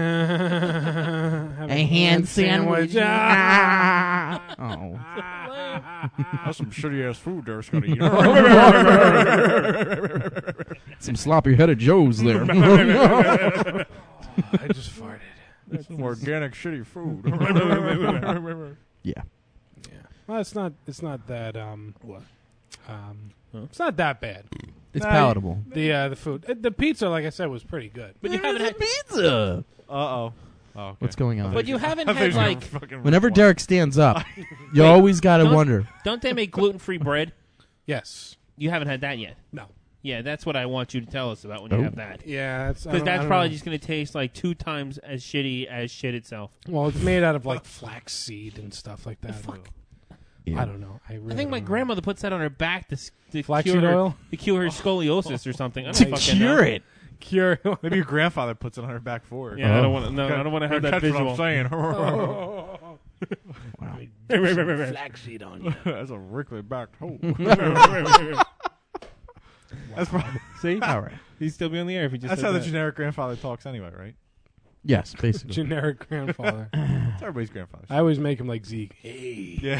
A hand sandwich. Ah. Oh. That's some shitty ass food there, Scotty. Some sloppy-headed Joes there. I just farted. That's some organic shitty food. Yeah. Well, it's not that. It's not that bad. It's palatable. The food, the pizza, like I said, was pretty good. But you haven't had pizza. Oh, okay. What's going on? But you haven't had like. Whenever Derek stands up, you always got to wonder. Don't they make gluten-free bread? Yes. You haven't had that yet. No. Yeah, that's what I want you to tell us about when you have that. Yeah, because that's probably just going to taste like 2 times as shitty as shit itself. Well, it's made out of like flaxseed and stuff like that. Yeah. I don't know. I think my grandmother puts that on her back to flaxseed cure oil? to cure her scoliosis or something. I don't To fucking cure know. it. Cure. Maybe your grandfather puts it on her back for her. Yeah, I don't want to. No, I don't want to have that That's visual. what I'm saying. Flaxseed on you. That's a wrinkly back hole. That's probably, see. All right. He'd still be on the air if he just. That's said how the that. generic grandfather talks anyway, right? Yes, basically. Generic grandfather. It's everybody's grandfather. I always make him like Zeke. Hey. Yeah.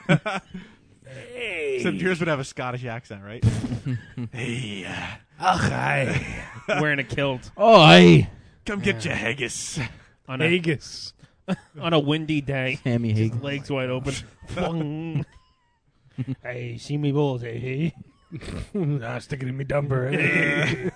Hey. Except yours would have a Scottish accent, right? Hey. Hi. Wearing a kilt. Oi. Come get your haggis. On Haggis. on a windy day. Sammy His Haggis. legs wide open. Fung. Hey, see me balls, hey. Nah, stick it in me dumper. Hey.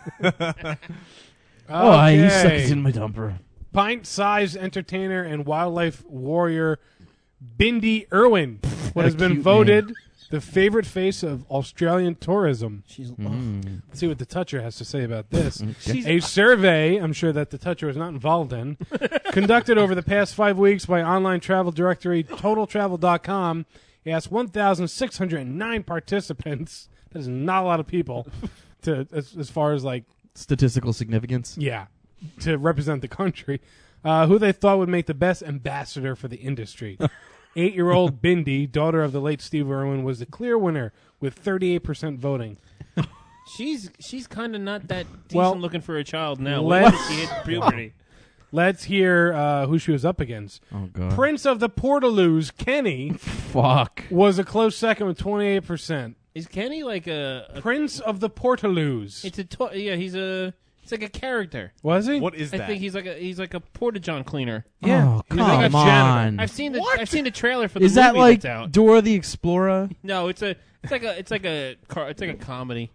Oh, you suck Okay. it in my dumper. Pint-sized entertainer and wildlife warrior Bindi Irwin What has a been cute voted name. the favorite face of Australian tourism. She's Let's see what the Toucher has to say about this. She's- A survey, I'm sure that the Toucher was not involved in, conducted over the past 5 weeks by online travel directory TotalTravel.com, asked 1,609 participants. That is not a lot of people to as far as like Statistical significance. yeah, to represent the country, who they thought would make the best ambassador for the industry. 8-year-old Bindi, daughter of the late Steve Irwin, was the clear winner with 38% voting. She's kind of not that decent Well, looking for a child now. let's- When did she hit puberty? Let's hear who she was up against. Oh, God. Prince of the Portaloos, Kenny, Fuck. was a close second with 28%. Is Kenny like a Prince of the Portaloos. It's a yeah. He's like a character. Was he? What is I that? think he's like a porta-john cleaner. Yeah. Oh, He's come like a janitor. on. I've seen the trailer for the Is movie that like that's out. Dora the Explorer? No, it's like a comedy.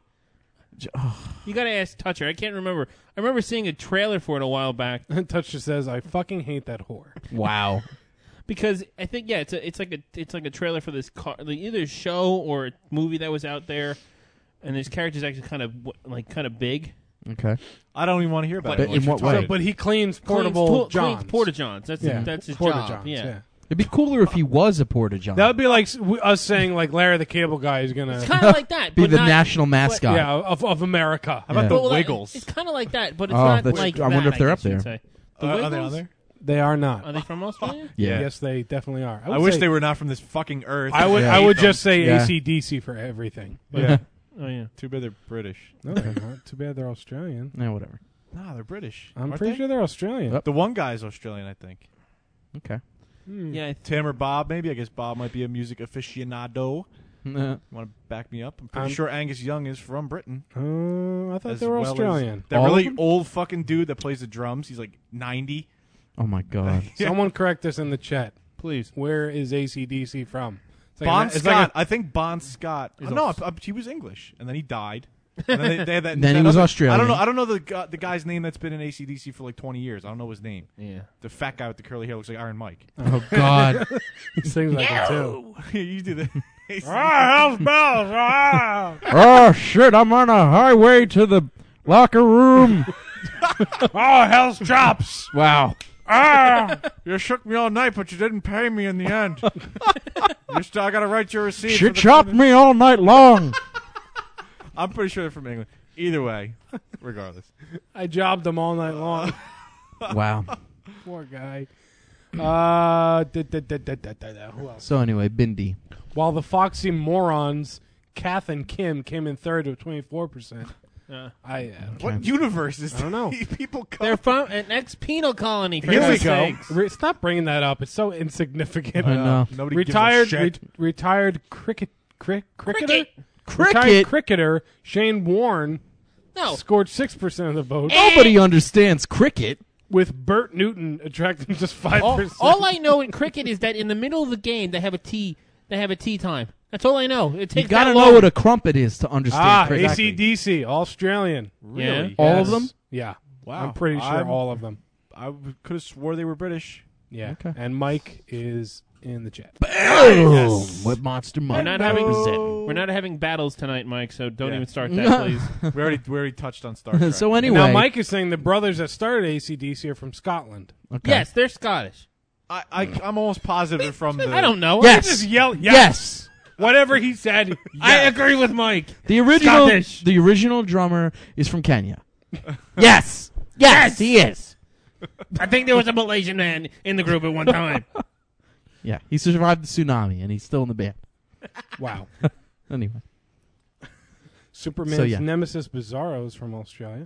You gotta ask Toucher. I can't remember. I remember seeing a trailer for it a while back. Toucher says, "I fucking hate that whore." Wow. Because I think it's like a trailer for this either show or a movie that was out there, and this character's actually kind of big. Okay. I don't even want to hear about But it. in what way? But he cleans portable Johns. Cleans porta-johns. That's his Porta job. Johns, Yeah. It'd be cooler if he was a porta-john. That would be like us saying like Larry the Cable Guy is gonna It's kind of like that. Be but the not, national mascot. yeah of America. How about Yeah. the Well, Wiggles? It's kind of like that, but it's Oh, not that's- like I wonder that, if they're I up guess you'd there. say. The Are they on Wiggles? there? They are not. Are they from Australia? Yeah. Yes, they definitely are. I wish say- they were not from this fucking earth. I would. Yeah. I would hate them. just say Yeah. AC/DC for everything. Yeah. Oh yeah. Too bad they're British. No, they're not. Too bad they're Australian. Yeah, whatever. Nah, they're British. I'm aren't pretty they? sure they're Australian. Yep. The one guy's Australian, I think. Okay. Yeah. Tim or Bob, maybe. I guess Bob might be a music aficionado. Nah. Want to back me up? I'm pretty I'm- sure Angus Young is from Britain. I thought as they were well as Australian. That All of really them? old fucking dude that plays the drums. He's like 90. Oh, my God. Someone correct us in the chat. Please. Where is AC/DC from? It's like Bon it's Scott. like I think Bon Scott. Is No, a- he was English, and then he died. And then they had that. Then he that was other- Australian. I don't know the guy's name that's been in AC/DC for like 20 years. I don't know his name. Yeah. The fat guy with the curly hair looks like Iron Mike. Oh, God. he sings like it too. You do the. Hell's bells! Ah! Oh, shit. I'm on a highway to the locker room. Oh, hell's chops! Wow. Ah! You shook me all night, but you didn't pay me in the end. I got to write your receipt. She chopped me all night long. I'm pretty sure they're from England. Either way, regardless. I jobbed them all night long. Wow. Poor guy. Who else? So, anyway, Bindi. While the Foxy morons, Kath and Kim came in third with 24%. What universe is I don't know. People come. They're from an ex-penal colony. For Here we God's go. sakes. Stop bringing that up. It's so insignificant. I know. Nobody Retired gives a shit. retired cricketer. Cricket. Retired cricketer Shane Warne No. scored 6% of the vote. Nobody understands cricket. With Bert Newton attracting just 5%. All I know in cricket is that in the middle of the game they have a tea. They have a tea time. That's all I know. It You takes got to that know long. what a crumpet is to understand. Chris. AC/DC, Australian. Really? All of them? Yeah. Wow. I'm pretty sure all of them. I could have swore they were British. Yeah. And Mike is in the chat. Boom! What monster Mike? We're not having battles tonight, Mike. So don't even start that, please. we already touched on Star Trek. So anyway, now Mike is saying the brothers that started AC/DC are from Scotland. Okay. Yes, they're Scottish. I'm almost positive from the. I don't know. Yes. I just yell Yes. Whatever he said. Yes. I agree with Mike. The original drummer is from Kenya. Yes. Yes, he is. I think there was a Malaysian man in the group at one time. Yeah, he survived the tsunami, and he's still in the band. Wow. Anyway. Superman's nemesis Bizarro is from Australia.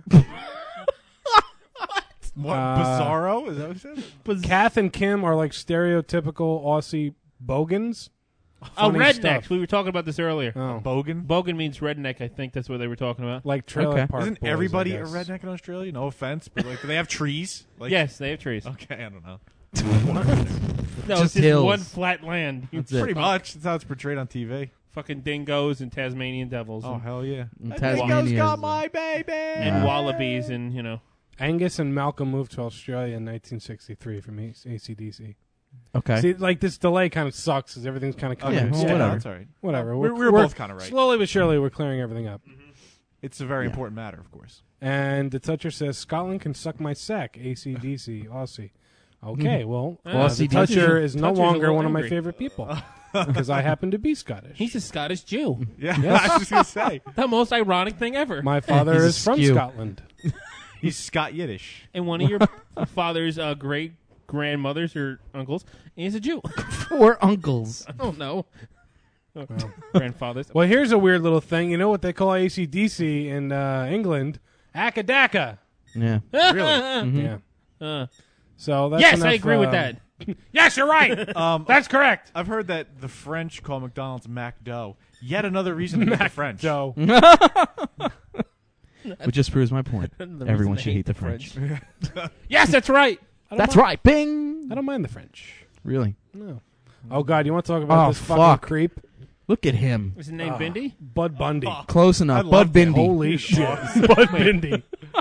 What? Bizarro? Is that what you said? Kath and Kim are like stereotypical Aussie bogans. Oh, Funny rednecks. stuff. We were talking about this earlier. Oh. Bogan? Bogan means redneck. I think that's what they were talking about. Like trailer park Isn't boys, everybody I a guess. redneck in Australia? No offense, but like, do they have trees? Like, Yes, they have trees. Okay, I don't know. No, Just it's just hills. one flat land. That's it. Pretty much. That's how it's portrayed on TV. Fucking dingoes and Tasmanian devils. Oh, and, hell yeah. Tasmania Dingo's got is, my baby! and wallabies and, Angus and Malcolm moved to Australia in 1963 from AC/DC. Okay. See, like this delay kind of sucks because everything's kind of coming. Yeah, in. well, whatever. That's all right. Whatever. We're both kind of right. Slowly but surely, we're clearing everything up. It's a very important matter, of course. And the Toucher says Scotland can suck my sack. AC/DC, Aussie. Okay, well, Aussie the Toucher Toucher's is no a longer little one of my angry. favorite people because I happen to be Scottish. He's a Scottish Jew. Yeah, Yes. I was just going to say. The most ironic thing ever. My father He's a is from skew. Scotland. He's Scott Yiddish. And one of your father's great grandmothers or uncles is a Jew. 4 uncles. I don't know. Grandfathers. Well, here's a weird little thing. You know what they call AC/DC in England? Akadaka. Yeah. Really? Yeah. So that's Yes, enough, I agree with that. Yes, you're right. That's correct. I've heard that the French call McDonald's MacDo. Yet another reason to hate the French. Dough. Which just proves my point. The Everyone reason should to hate the French. Yes, that's right. That's right. Bing. I don't mind the French. Really? No. Oh God, you want to talk about Oh, this fucking fuck. creep? Look at him. Is his name Bindi? Bud Bundy. Close enough. Bud Bindi. Holy shit, Bud Bundy.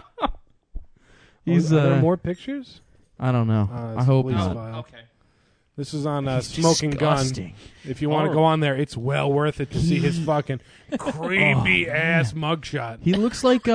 He's Are there more pictures? I don't know. It's I hope police not. file. Okay. This is on He's Smoking disgusting. Gun. If you want to go on there, it's well worth it to see his fucking creepy ass mugshot. He looks like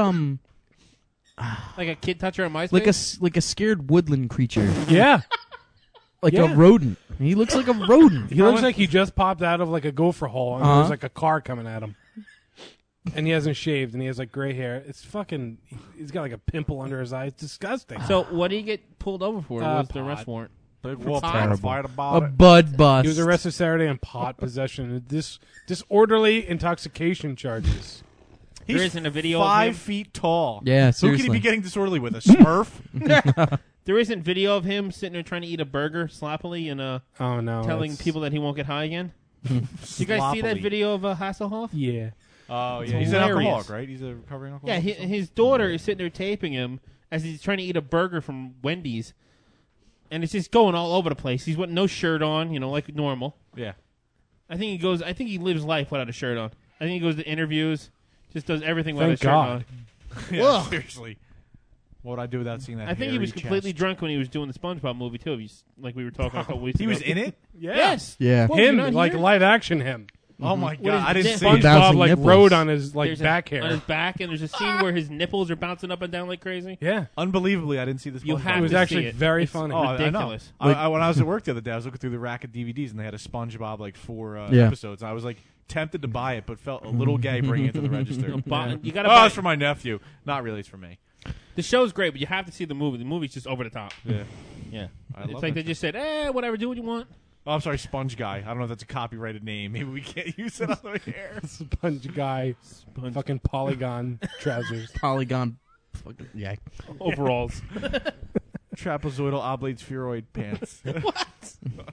Like a kid toucher on MySpace? like a scared woodland creature. Yeah. Like Yeah. a rodent. He looks like a rodent. He looks like he just popped out of like a gopher hole and there's like a car coming at him. And he hasn't shaved and he has like gray hair. It's fucking. He's got like a pimple under his eye. It's disgusting. So what did he get pulled over for? What was the arrest warrant? Big For Wolf pot? terrified about a it. bud bust. He was arrested Saturday on pot possession. Disorderly intoxication charges. He's There isn't a video 5 of him? feet tall. Yeah, Who seriously. could he be getting disorderly with? A Smurf? There isn't video of him sitting there trying to eat a burger sloppily and Oh no! telling it's- people that he won't get high again. You guys see that Sloppily. video of Hasselhoff? Yeah. Oh, It's yeah. He's an hilarious. alcoholic, right? He's a recovering Yeah, alcoholic. his daughter is sitting there taping him as he's trying to eat a burger from Wendy's, and it's just going all over the place. He's with no shirt on, like normal. Yeah. I think he lives life without a shirt on. I think he goes to interviews, just does everything without Thank a shirt God. on. Yeah, Ugh. seriously. What would I do without seeing that? I think he was hairy completely chest? drunk when he was doing the SpongeBob movie too. Like we were talking a couple weeks He ago. was in it? Yeah. Yes. Yeah. Whoa, you're Him, not like here? live action him. Oh my With god, I his didn't see nip- it. SpongeBob Bouncing like nipples. rode on his There's back on hair. his back, and there's a scene where his nipples are bouncing up and down like crazy. Yeah. Unbelievably, I didn't see this. You SpongeBob. have It was to actually see it. very It's funny. Oh, ridiculous. I know. When I was at work the other day, I was looking through the rack of DVDs, and they had a SpongeBob like 4 Yeah. episodes. And I was like tempted to buy it, but felt a little gay bringing it to the register. You gotta Oh, buy it's for my nephew. Not really. It's for me. The show's great, but you have to see the movie. The movie's just over the top. Yeah. Yeah. I It's love like that they just said, whatever, do what you want. Oh, I'm sorry, Sponge Guy. I don't know if that's a copyrighted name. Maybe we can't use it on the air. Sponge guy, fucking polygon trousers. Polygon. Fucking, yeah. Overalls. Trapezoidal oblate spheroid pants. What?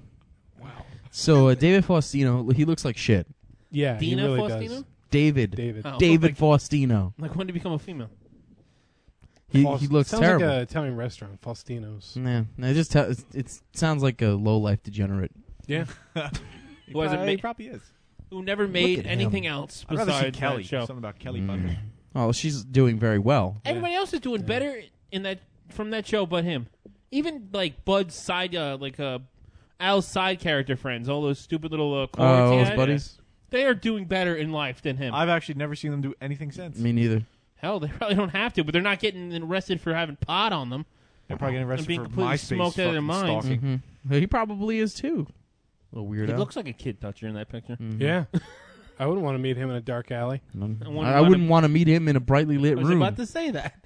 So David Faustino, he looks like shit. Yeah, Dina he really Faustino? does. David. Oh, David like- Faustino. Like when did he become a female? He looks sounds terrible. like an Italian restaurant, Faustino's. Yeah, it sounds like a low life degenerate. Yeah. Who hasn't He made, probably is. who never made at anything him. else I'd rather see besides Kelly. that show. Something about Kelly Bundy. Oh, she's doing very well. Everybody else is doing better in that from that show, but him. Even like Bud's side, Al's side character friends, all those stupid little his buddies. They are doing better in life than him. I've actually never seen them do anything since. Me neither. Hell, they probably don't have to, but they're not getting arrested for having pot on them. They're probably getting and arrested being for completely MySpace smoked out of their fucking minds. stalking. He probably is too. Little weirdo. He looks like a kid toucher in that picture. Yeah. I wouldn't want to meet him in a dark alley. I wouldn't want to meet him in a brightly lit I was room about to say that.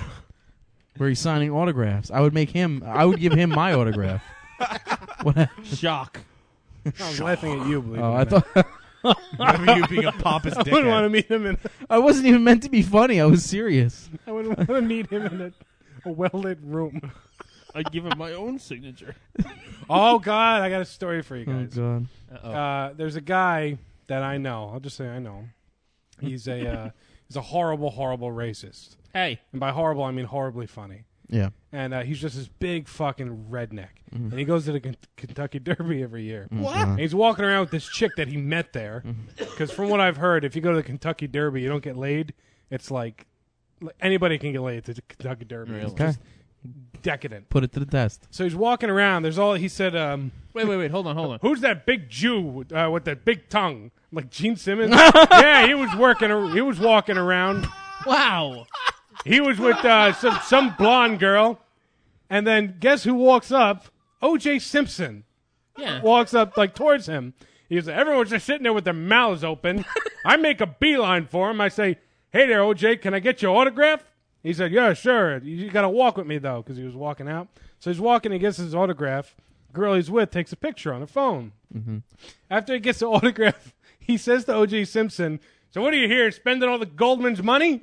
where he's signing autographs. I would give him my autograph. What? Shock. I was laughing at you, believe it Oh, or I not. thought. You being a pompous I wouldn't dickhead. want to meet him in. I wasn't even meant to be funny. I was serious. I wouldn't want to meet him in a well-lit room. I'd give him my own signature. Oh God, I got a story for you Oh guys. God. There's a guy that I know. I'll just say I know him. He's a horrible, horrible racist. Hey, and by horrible I mean horribly funny. Yeah. And he's just this big fucking redneck. And he goes to the Kentucky Derby every year. What? And he's walking around with this chick that he met there. Because from what I've heard, if you go to the Kentucky Derby, you don't get laid. It's like anybody can get laid at the Kentucky Derby. It's Okay. just decadent. Put it to the test. So he's walking around. There's all he said. Wait, hold on. Who's that big Jew with that big tongue? Like Gene Simmons? Yeah, he was walking around. Wow. He was with some blonde girl, and then guess who walks up? O.J. Simpson. Yeah. Walks up like towards him. He's everyone's just sitting there with their mouths open. I make a beeline for him. I say, "Hey there, O.J. Can I get your autograph?" He said, "Yeah, sure. You got to walk with me though," because he was walking out. So he's walking. He gets his autograph. The girl he's with takes a picture on her phone. After he gets the autograph, he says to O.J. Simpson, "So what are you here, spending all the Goldman's money?"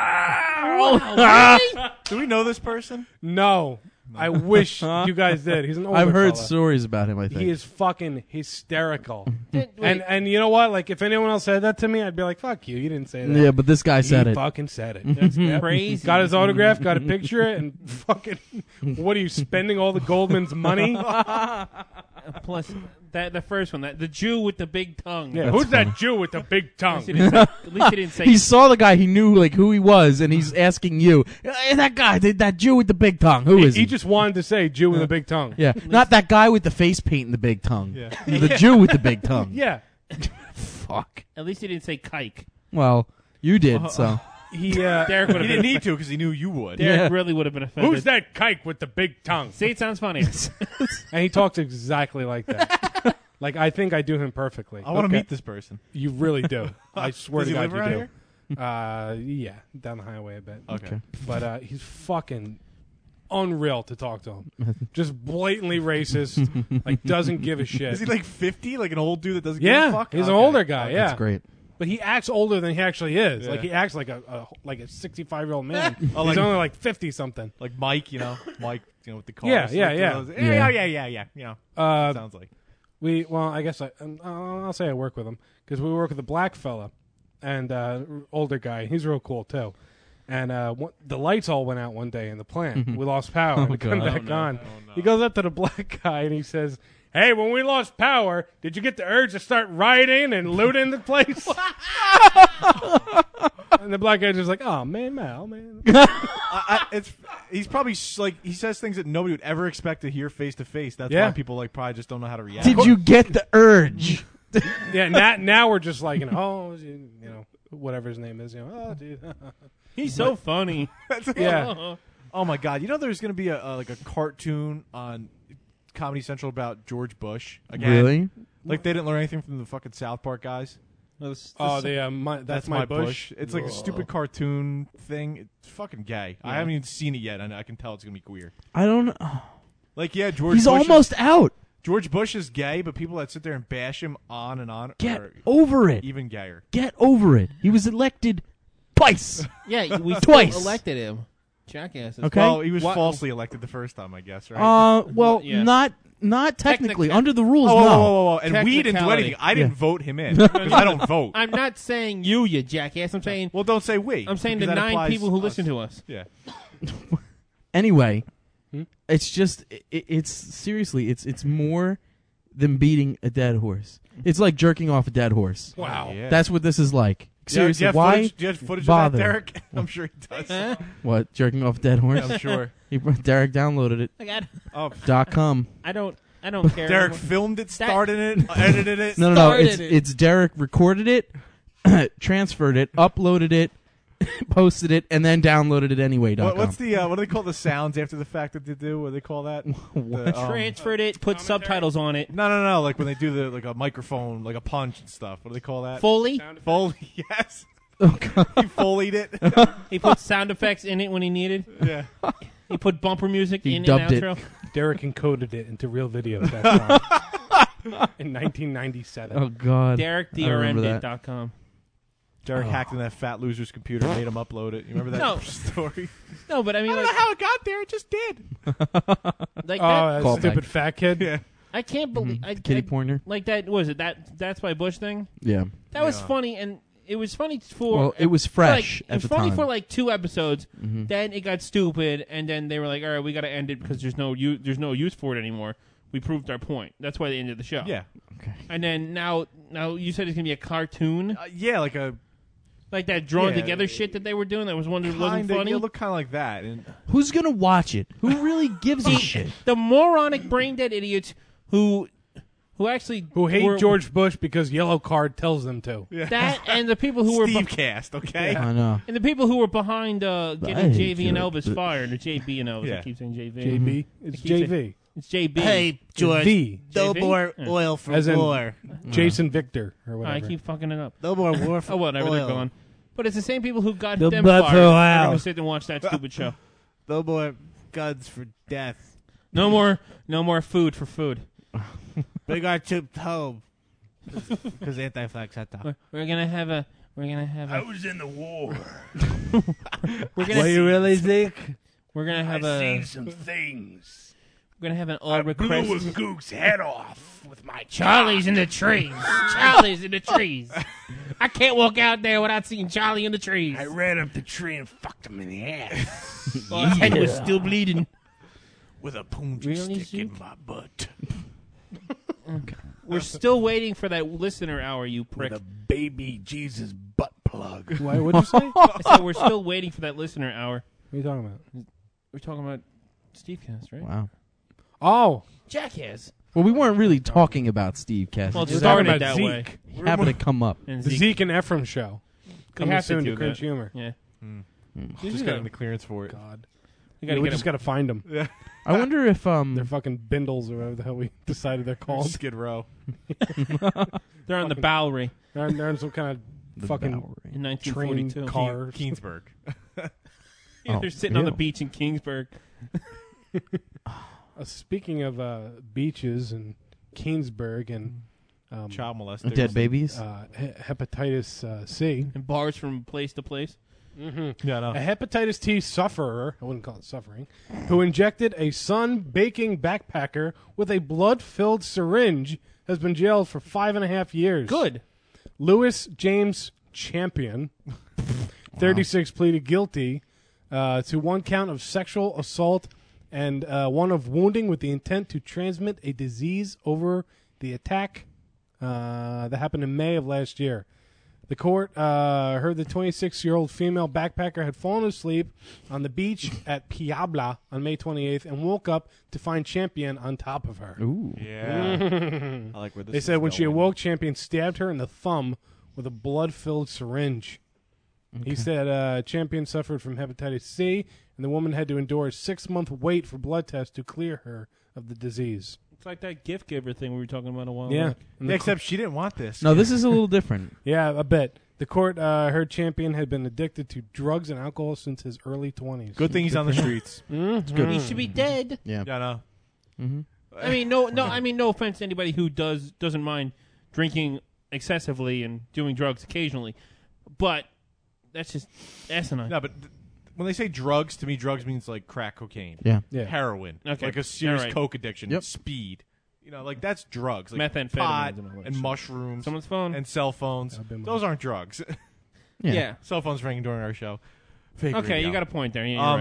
Wow. Really? Do we know this person? No. I wish you guys did. He's an older I've heard fella. stories about him. I think He is fucking hysterical. and you know what? Like if anyone else said that to me, I'd be like, "Fuck you! You didn't say that." Yeah, but this guy said he it. Fucking said it. That's crazy. Got his autograph. Got a picture. And fucking, what are you spending all the Goldman's money? Plus, the first one, the Jew with the big tongue. Yeah, who's that Jew with the big tongue? At least he didn't say. He saw the guy. He knew like who he was, and he's asking you, hey, that guy, that Jew with the big tongue. Who is he? He just wanted to say Jew with a big tongue. Yeah, not that guy with the face paint and the big tongue. Yeah. The Jew with the big tongue. Yeah. Fuck. At least he didn't say kike. Well, you did so. Derek would He didn't need to because he knew you would. Derek really would have been offended. Who's that kike with the big tongue? See, it sounds funny. And he talks exactly like that. Like I think I do him perfectly. I want to meet this person. You really do. I swear Does to he God, live you around do. Yeah, down the highway a bit. Okay. But he's fucking unreal to talk to him. Just blatantly racist. Like doesn't give a shit. Is he like 50? Like an old dude that doesn't give a fuck? He's an Okay. older guy. Yeah, That's great. But he acts older than he actually is. Yeah. Like he acts like a 65-year-old man. Oh, He's like- only like 50 something. Like Mike, Mike, with the car. Yeah. You know. Sounds like. I guess I'll say I work with him because we work with a black fella and older guy. He's real cool too. And the lights all went out one day in the plant. We lost power. We come back on. He goes up to the black guy and he says, "Hey, when we lost power, did you get the urge to start rioting and looting the place?" And the black guy's just like, "Oh man, man." He's probably like he says things that nobody would ever expect to hear face to face. That's Yeah. why people like probably just don't know how to react. Did you get the urge? Yeah, now we're just like, whatever his name is, oh, dude. He's so funny. Yeah. Oh my God! You know there's going to be a cartoon on Comedy Central about George Bush again. Really? Like they didn't learn anything from the fucking South Park guys. That's my Bush. It's like a stupid cartoon thing. It's fucking gay. I haven't even seen it yet, and I can tell it's gonna be queer. I don't know. Like George. He's Bush almost out. George Bush is gay, but people that sit there and bash him on and on Get are over it. even gayer. Get over it. He was elected twice. Yeah, we Twice. still elected him. Jackasses. Okay. Well, he was falsely elected the first time, I guess, right? Yeah. Not technically. Under the rules, Oh, no. whoa. And we didn't do anything. I didn't vote him in because I don't vote. I'm not saying you jackass. I'm saying. Well, don't say we. I'm saying the because that 9 applies people who us. listen to us. Yeah. Anyway, it's just it's seriously it's more than beating a dead horse. It's like jerking off a dead horse. Wow. Yeah. That's what this is like. Seriously, do you have why footage, do you have footage bother? of that, Derek? I'm sure he does. What, jerking off a dead horse? I'm sure. Derek downloaded it. I got. .com. I don't care. Derek anymore. filmed it, started it, edited it. No. It's Derek recorded it, transferred it, uploaded it, posted it, and then downloaded it anyway. What's the what do they call the sounds after the fact that they do? What do they call that? Transferred it, put subtitles on it. No. Like when they do the a microphone, like a punch and stuff. What do they call that? Foley. Foley. Yes. Oh, God. He Foleyed it. He put sound effects in it when he needed. Yeah. He put bumper music He in dubbed and outro. Derek encoded it into real video in 1997. Oh, God. DerekDRM.com. Derek hacked in that fat loser's computer, made him upload it. You remember that story? No, but I mean, I don't know how it got there. It just did. Like that Call stupid back. fat kid. Yeah. I can't believe Kitty Pointer. Like that was it that's my Bush thing. Yeah. That was funny, and it was funny for. Well, it was fresh It at was the funny time. for like 2 episodes. Mhm. Then it got stupid, and then they were like, "All right, we got to end it because there's no use for it anymore." We proved our point. That's why they ended the show. Yeah. Okay. And then now you said it's gonna be a cartoon. Yeah, like a. Like that drawn Yeah. together shit that they were doing that wasn't funny. It looked kind of like that. And Who's going to watch it? Who really gives a shit? The moronic brain dead idiots who actually hate George Bush because Yellow Card tells them to. That and the people who were Steve Cast, okay? I know. And the people who were behind getting I hate JV and George Elvis Bush. fired, or JB and Elvis. Yeah. I keep saying JV. JB? I It's keep saying- JV. It's JB. Hey, George. V. No JV? more Yeah. oil for As in war. Jason Victor or I whatever. keep fucking it up. No more war for Oh, whatever, they're oil. gone. But it's the same people who got The them blood fired. for Are oil. going to sit and watch that stupid show. No more guns for death. No more food for food. Bring our troops home. Because anti-flag shut down. We're gonna have a. I was in the war. We're gonna. What do you really think? We're gonna have I've a. seen some things. We're gonna have an all I blew a request. gook's head off with my Charlie's in the trees. Charlie's in the trees. I can't walk out there without seeing Charlie in the trees. I ran up the tree and fucked him in the ass. Well, his head was still bleeding. With a punch Really, stick in Zook? my butt. We're still waiting for that listener hour, you prick. With a baby Jesus butt plug. Why, what'd you say? I said we're still waiting for that listener hour. What are you talking about? We're talking about Steve Cast, right? Wow. Oh. Jackass. Well, we weren't really talking about Steve Cassidy. Well, it We're started talking that about way. Zeke. It happened to come up. And The Zeke and Ephraim show. Coming have to soon do to Cringe that. Humor. Yeah. just got the clearance for it. God. We Yeah, gotta we get just him. got to find them. Yeah. I wonder if They're fucking bindles or whatever the hell we decided they're called. Skid Row. They're on the Bowery They're on some kind of The fucking Bowery. in train 1942. car. Keensburg. Yeah, they're sitting on the beach in Kingsburg. Speaking of beaches and Keensburg and Child molesters. dead babies. hepatitis C. And bars from place to place. Mm-hmm. Yeah, no. A hepatitis T sufferer, I wouldn't call it suffering, who injected a sun-baking backpacker with a blood-filled syringe has been jailed for 5.5 years. Good. Lewis James Champion, 36, pleaded guilty to 1 count of sexual assault and 1 of wounding with the intent to transmit a disease over the attack that happened in May of last year. The court heard the 26-year-old female backpacker had fallen asleep on the beach at Piabla on May 28th and woke up to find Champion on top of her. Ooh. Yeah. I like where this They is said when she going. awoke, Champion stabbed her in the thumb with a blood-filled syringe. He said Champion suffered from hepatitis C, and the woman had to endure a 6-month wait for blood tests to clear her of the disease. It's like that gift giver thing we were talking about a while Yeah. back. And Yeah, the except she didn't want this. No, this is a little different. Yeah, a bit. The court heard Champion had been addicted to drugs and alcohol since his early 20s. Good thing he's on the streets. It's good. He should be dead. Yeah. Yeah, no. Mm-hmm. I mean, no offense to anybody who doesn't mind drinking excessively and doing drugs occasionally, but that's just asinine. No, but when they say drugs, to me, drugs means like crack cocaine. Yeah. Yeah. Heroin. Okay. Like a serious All right. coke addiction. Yep. Speed. You know, like that's drugs. Like Methamphetamines pot and all that and shit. mushrooms. Someone's phone. And cell phones. I've been Those aren't drugs. Yeah. Yeah. Cell phones ringing during our show. Fake Okay, radio. you got a point there. Yeah, you're right.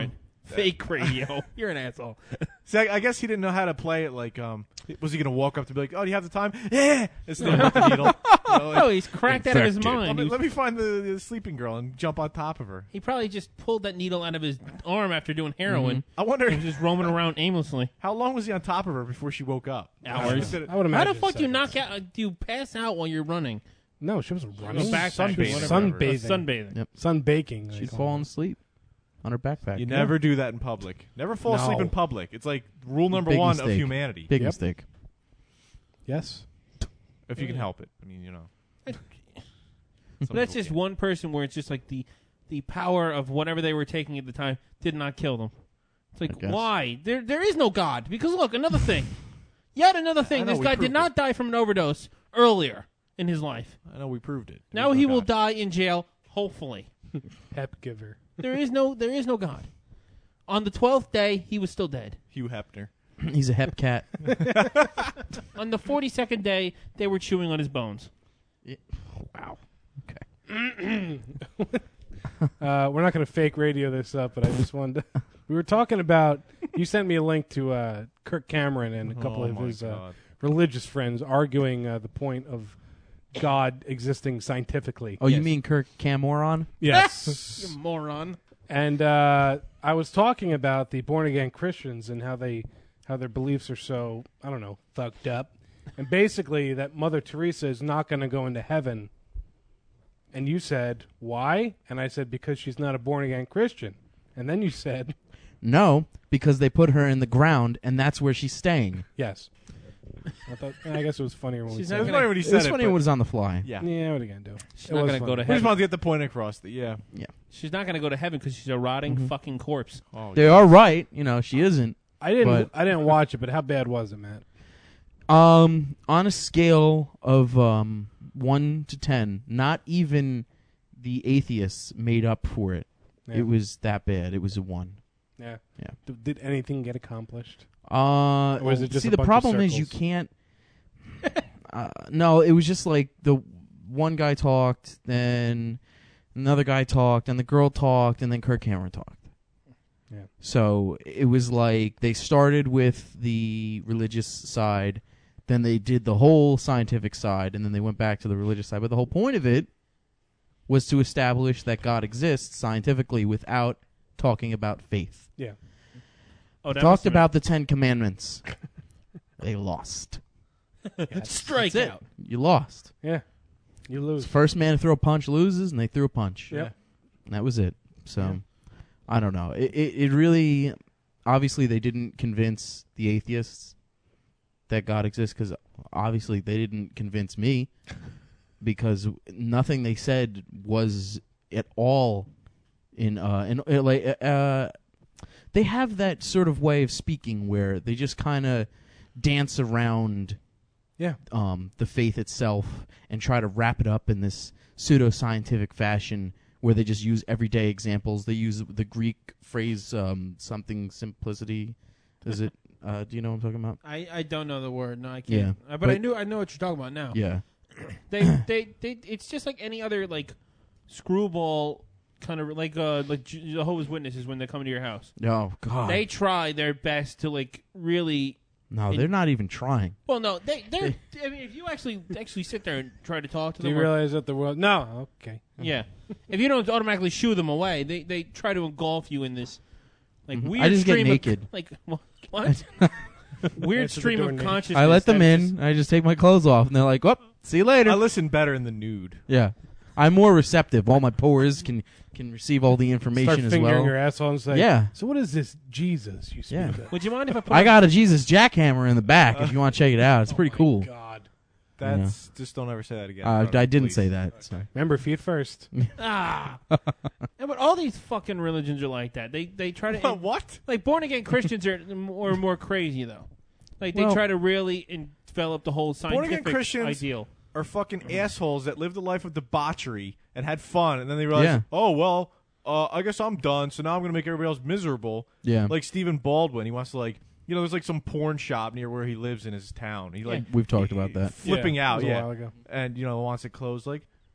Fake radio. You're an asshole. See, I guess he didn't know how to play it. Like, was he going to walk up to be like, "Oh, do you have the time?" Yeah, instead of the needle. No, he's cracked out of his mind. Let me find the sleeping girl and jump on top of her. He probably just pulled that needle out of his arm after doing heroin. I wonder. He was just roaming around aimlessly. How long was he on top of her before she woke up? Hours. I would imagine. How the fuck do you knock out? Do you pass out while you're running? No, she wasn't running. Sunbathing. Sunbathing. Yep. Sunbaking. She's falling asleep on her backpack. You never do that in public. Never fall asleep in public. It's like rule number Big one mistake. of humanity. Big mistake. Yes. If you can help it. I mean, you know. But that's just one person where it's just like the power of whatever they were taking at the time did not kill them. It's like, why? There is no God. Because look, another thing. Yet another thing. This guy did not die from an overdose earlier in his life. I know we proved it. Now he will die in jail, hopefully. Hep giver. There is no God. On the 12th day, he was still dead. Hugh Hefner. He's a hep cat. On the 42nd day, they were chewing on his bones. Wow. We're not going to fake radio this up, but I just wanted to... We were talking about... You sent me a link to Kirk Cameron and a couple of his religious friends arguing the point of God existing scientifically. Oh, you mean Kirk Cameron? Yes. You moron. And I was talking about the born-again Christians and how their beliefs are so, I don't know, fucked up. And basically that Mother Teresa is not going to go into heaven. And you said, why? And I said, because she's not a born-again Christian. And then you said... No, because they put her in the ground, and that's where she's staying. Yes. I guess it was funnier when we said it. It was funny when he said it. It was funny when it was on the fly. Yeah. Yeah, what are you going to do? She's not going to go to We just heaven. wanted to get the point across. Yeah. She's not going to go to heaven because she's a rotting fucking corpse. Oh, They are right. You know, she isn't. I didn't watch it, but how bad was it, Matt? On a scale of 1 to 10, not even the atheists made up for it. Yeah. It was that bad. It was a 1. Yeah. Yeah. Did anything get accomplished? Or was it just see, a the bunch of problem is you circles? can't. No, it was just like the one guy talked, then another guy talked, and the girl talked, and then Kirk Cameron talked. Yeah. So it was like they started with the religious side, then they did the whole scientific side, and then they went back to the religious side. But the whole point of it was to establish that God exists scientifically without talking about faith. Yeah. Oh, that must Talked have about the 10 Commandments. They lost. Strike That's it. out. You lost. Yeah. You lose. First man to throw a punch loses, and they threw a punch. Yeah. And that was it. So, I don't know. It really, obviously, they didn't convince the atheists that God exists, because obviously they didn't convince me, because nothing they said was at all they have that sort of way of speaking where they just kind of dance around the faith itself and try to wrap it up in this pseudo-scientific fashion where they just use everyday examples. They use the Greek phrase something simplicity. Is it? Do you know what I'm talking about? I don't know the word. No, I can't. Yeah. But I know what you're talking about now. Yeah. They it's just like any other like screwball kind of like Jehovah's Witnesses when they come to your house. Oh God. They try their best to like really. No, they're not even trying. Well, no, they're. I mean, if you actually sit there and try to talk to Do them, you realize that the world? No. Okay. Yeah. If you don't automatically shoo them away, they try to engulf you in this like weird. I just get stream naked. Of, like what? Weird stream of consciousness. I let them that in. I just take my clothes off, and they're like, "Whoop, see you later." I listen better in the nude. Yeah, I'm more receptive. All my pores can receive all the information Start as fingering well. your asshole and say, "Yeah." So what is this Jesus you speak of? Would you mind if I put? I got a Jesus jackhammer in the back. If you want to check it out, it's pretty cool. God, That's just don't ever say that again. I didn't say that. So. Remember, feet first. Yeah, but all these fucking religions are like that. They try to what? Like born again Christians are more crazy though. Like they Well- try to really develop the whole Born again scientific Christians ideal. are fucking assholes that lived a life of debauchery and had fun, and then they realized, Yeah. oh well, I guess I'm done. So now I'm gonna make everybody else miserable. Yeah. Like Stephen Baldwin, he wants to there's like some porn shop near where he lives in his town. He We've talked about that. flipping Yeah, out, that was a while ago. and wants it closed. Like,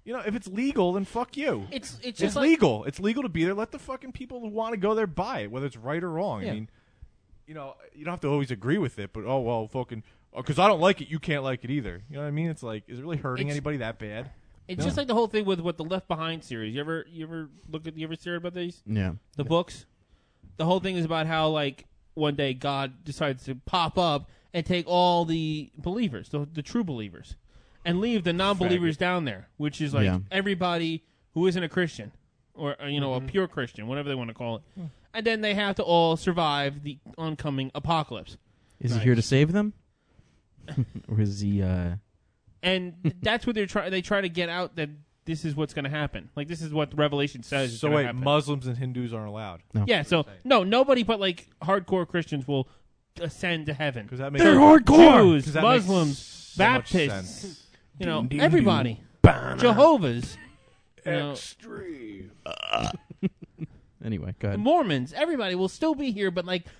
if it's legal, then fuck you. It's just it's like, legal. It's legal to be there. Let the fucking people who want to go there buy it, whether it's right or wrong. Yeah. I mean, you don't have to always agree with it, but fucking, because I don't like it, you can't like it either. You know what I mean? It's like, is it really hurting anybody that bad? It's just like the whole thing with the Left Behind series. You ever hear about these? Yeah. The books. The whole thing is about how like one day God decides to pop up and take all the believers, the true believers, and leave the non-believers down there, which is like everybody who isn't a Christian or a pure Christian, whatever they want to call it. And then they have to all survive the oncoming apocalypse. Is he here to save them? Or is he And that's what they try to get out, that this is what's going to happen. Like, this is what the Revelation says is So going to wait, happen. Muslims and Hindus aren't allowed? No. Yeah, so nobody but like hardcore Christians will ascend to heaven. Because that makes They're hardcore! Jews, Muslims, so much Baptists, sense. Everybody. Jehovah's. Extreme. Anyway, go ahead. Mormons, everybody will still be here, but like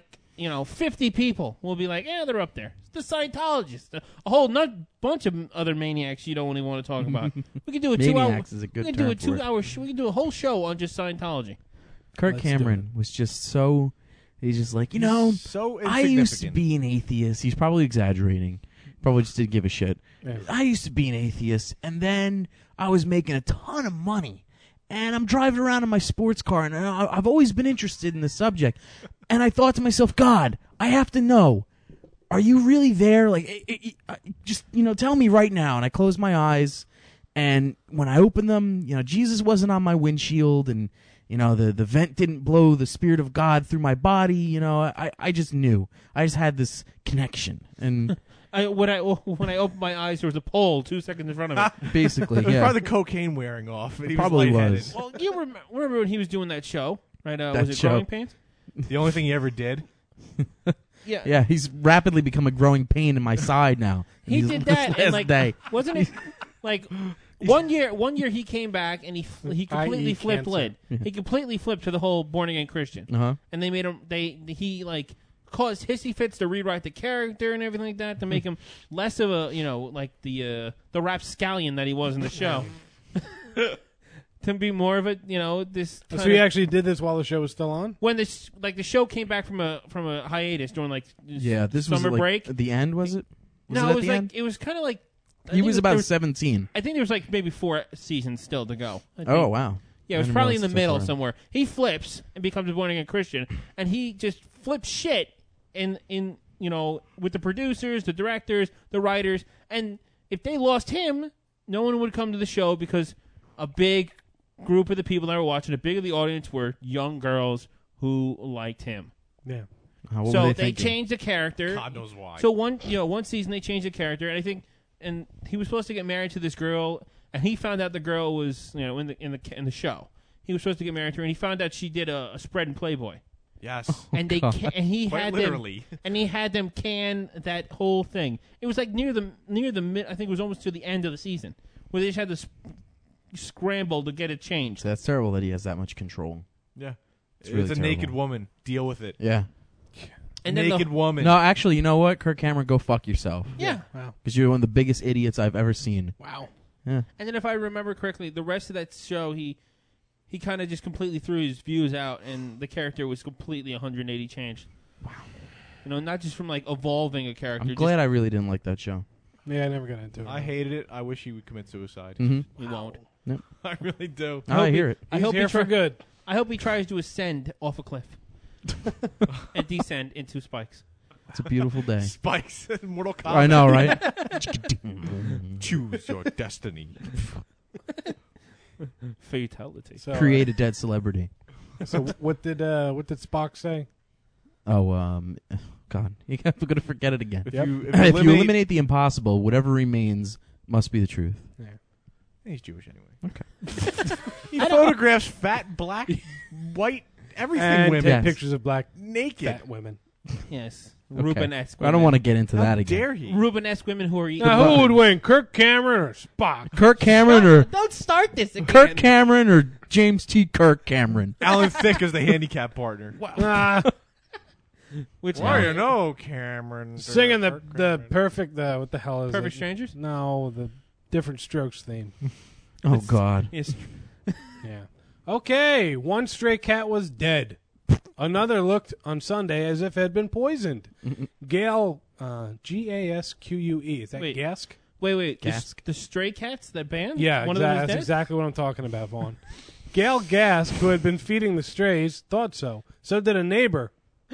50 people will be like, yeah, they're up there. The Scientologists, a whole bunch of other maniacs you don't even want to talk about. We could do a 2 hour. Maniacs is a good We could term do a for it. 2 hour. We could do a whole show on just Scientology. Kirk Cameron was just so. He's just like, so I used to insignificant. be an atheist. He's probably exaggerating. Probably just didn't give a shit. Yeah. I used to be an atheist, and then I was making a ton of money. And I'm driving around in my sports car, and I've always been interested in the subject. And I thought to myself, God, I have to know. Are you really there? Like, just, tell me right now. And I closed my eyes, and when I opened them, Jesus wasn't on my windshield, and, the vent didn't blow the Spirit of God through my body. I just knew. I just had this connection. And When I opened my eyes, there was a pole 2 seconds in front of it. basically, It was yeah. probably the cocaine wearing off. And he Probably lightheaded. was. Well, you remember when he was doing that show, right? That Was it show. Growing Pains? The only thing he ever did. Yeah. Yeah, he's rapidly become a growing pain in my side now. He He's- did this that, last and like, day. wasn't it like one year he came back and he completely I.e. flipped cancer. lid. He completely flipped to the whole born again Christian, Uh-huh. and they made him. He like caused hissy fits to rewrite the character and everything like that to make him less of a like the rapscallion that he was in the show. To be more of a this. So he actually did this while the show was still on? When the show came back from a hiatus during like This summer was like break. at the end, was it? No, it it was the like end? it was kind of like I He think was there about 17. I think there was like maybe 4 seasons still to go. I think. Oh, wow. Yeah, it I was didn't probably in realize the it was middle so far. somewhere. He flips and becomes a born again Christian, and he just flips shit in with the producers, the directors, the writers, and if they lost him, no one would come to the show because a big group of the people that were watching, a big of the audience were young girls who liked him. Yeah. What were So they they thinking? changed the character. God knows why. So one season they changed the character, and I think, and he was supposed to get married to this girl, and he found out the girl was in the show. He was supposed to get married to her, and he found out she did a spread in Playboy. Yes. And they and he Quite had literally. them, and he had them can that whole thing. It was like near the mid. I think it was almost to the end of the season where they just had to scramble to get it changed. That's terrible that he has that much control. Yeah. It's It's, really a naked terrible. woman. Deal with it. Yeah. And then naked woman. No, actually, you know what? Kirk Cameron, go fuck yourself. Yeah. Wow. Because you're one of the biggest idiots I've ever seen. Wow. Yeah. And then if I remember correctly, the rest of that show, he kind of just completely threw his views out, and the character was completely 180 changed. Wow. Not just from like evolving a character. I'm glad I really didn't like that show. Yeah, I never got into it. I hated it. I wish he would commit suicide. Mhm. He won't. Nope. I really do. I hear it. I hope here for good. I hope he tries to ascend off a cliff and descend into spikes. It's a beautiful day. Spikes. Mortal Kombat. I know, right? Choose your destiny. Fatality. So, Create a dead celebrity. So what did Spock say? Oh, God. You're going to forget it again. If Yep. you If you eliminate the impossible, whatever remains must be the truth. Yeah. He's Jewish anyway. Okay. He photographs fat, black, white, everything And women. take Yes. pictures of black naked. fat women. Yes. Okay. Rubenesque. I don't want to get into How that again. dare he? Rubenesque women who are eating. Now, who would win, Kirk Cameron or Spock? Kirk Cameron or Don't start this again. Kirk Cameron or James T. Kirk Cameron? Alan Thicke is the handicap partner. Which Why one? you know, Cameron? Singing the Kirk Cameron. perfect what the hell is Perfect it? Strangers? No, the Different Strokes theme. Oh, God. Yes. Yeah. Okay, one stray cat was dead. Another looked on Sunday as if it had been poisoned. Gail, Gasque. Is that Wait. Gask? Wait. Gask. The Stray Cats, that band? Yeah, One of them was that's dead? exactly what I'm talking about, Vaughn. Gail Gask, who had been feeding the strays, thought so. So did a neighbor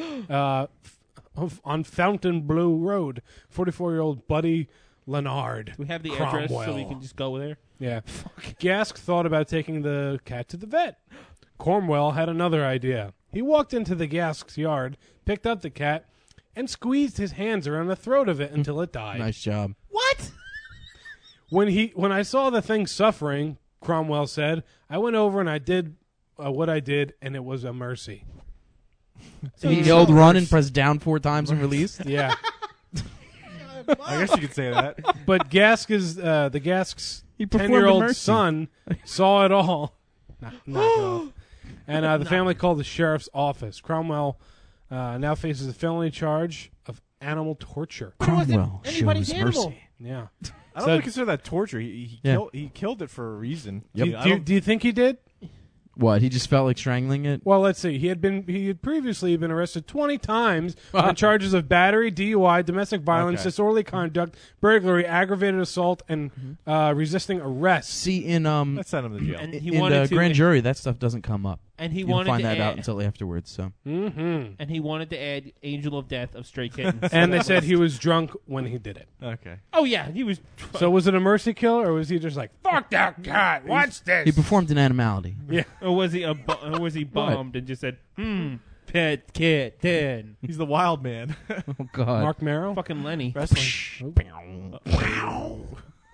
on Fontainebleau Road, 44-year-old Buddy Leonard. We have the Cromwell. address so we can just go there. Yeah. Gask thought about taking the cat to the vet. Cornwell had another idea. He walked into the Gask's yard, picked up the cat, and squeezed his hands around the throat of it until it died. Nice job. What? When I saw the thing suffering, Cromwell said, I went over and I did what I did, and it was a mercy. So he yelled run and pressed down 4 times and released? Yeah. I guess you could say that. But the Gask's He performed a 10-year-old mercy. son saw it all. Knock it off. And the family called the sheriff's office. Cromwell now faces a felony charge of animal torture. Cromwell anybody's shows animal. mercy. Yeah. I don't really consider that torture. He killed it for a reason. Do you think he did? What? He just felt like strangling it? Well, let's see. He had previously been arrested 20 times on charges of battery, DUI, domestic violence, disorderly conduct, burglary, aggravated assault, and resisting arrest. See, in Let's send him to jail. And he in wanted the to- grand jury, that stuff doesn't come up. And he you don't wanted find to that add- out until afterwards. So, Mm-hmm. And he wanted to add Angel of Death of Stray Kittens. And they said he was drunk when he did it. Okay. Oh, yeah, he was... So was it a mercy kill, or was he just like, fuck that cat, what's this? he performed an animality. Yeah. Or was he bombed and just said, pet kitten? He's the wild man. Oh God, Mark Merrow? Fucking Lenny. Wrestling. Oh,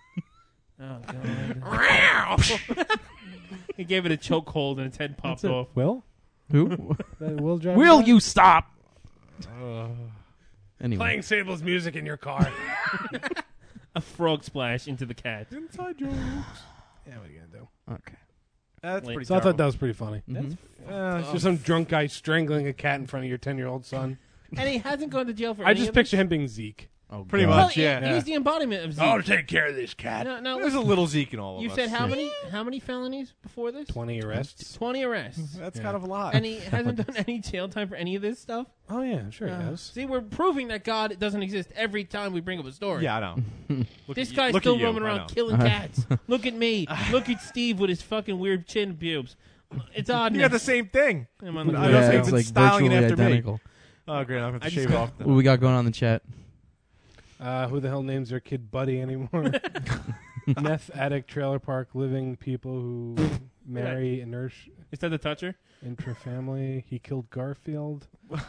God. He gave it a chokehold and its head popped off. Will? Who? Will you stop? Anyway, Playing Sable's music in your car. A frog splash into the cat. Inside jokes. Yeah, what are you going to do? Okay. That's pretty So I thought terrible. that was pretty funny. That's Just some drunk guy strangling a cat in front of your 10-year-old son. And he hasn't gone to jail for I any just of picture this? him being Zeke. Oh, Pretty God. much, Well, yeah. He's the embodiment of Zeke. I'll take care of this cat. No, There's a little Zeke in all of You us. said how many felonies before this? 20 arrests. 20 arrests. That's kind of a lot. And he hasn't done any jail time for any of this stuff? Oh, yeah, sure he has. See, we're proving that God doesn't exist every time we bring up a story. Yeah, I know. This guy's look still at you, roaming I around know. killing cats. Look at me. Look at Steve with his fucking weird chin pubes. It's odd. You got the same thing. I'm on the I Yeah, don't think it's it's like styling it virtually after identical. me. Oh, great. I'm going to I shave just- off. What we got going on in the chat? Who the hell names their kid Buddy anymore? Meth addict, trailer park living people who marry and nurse Is that the toucher? intra-family. He killed Garfield.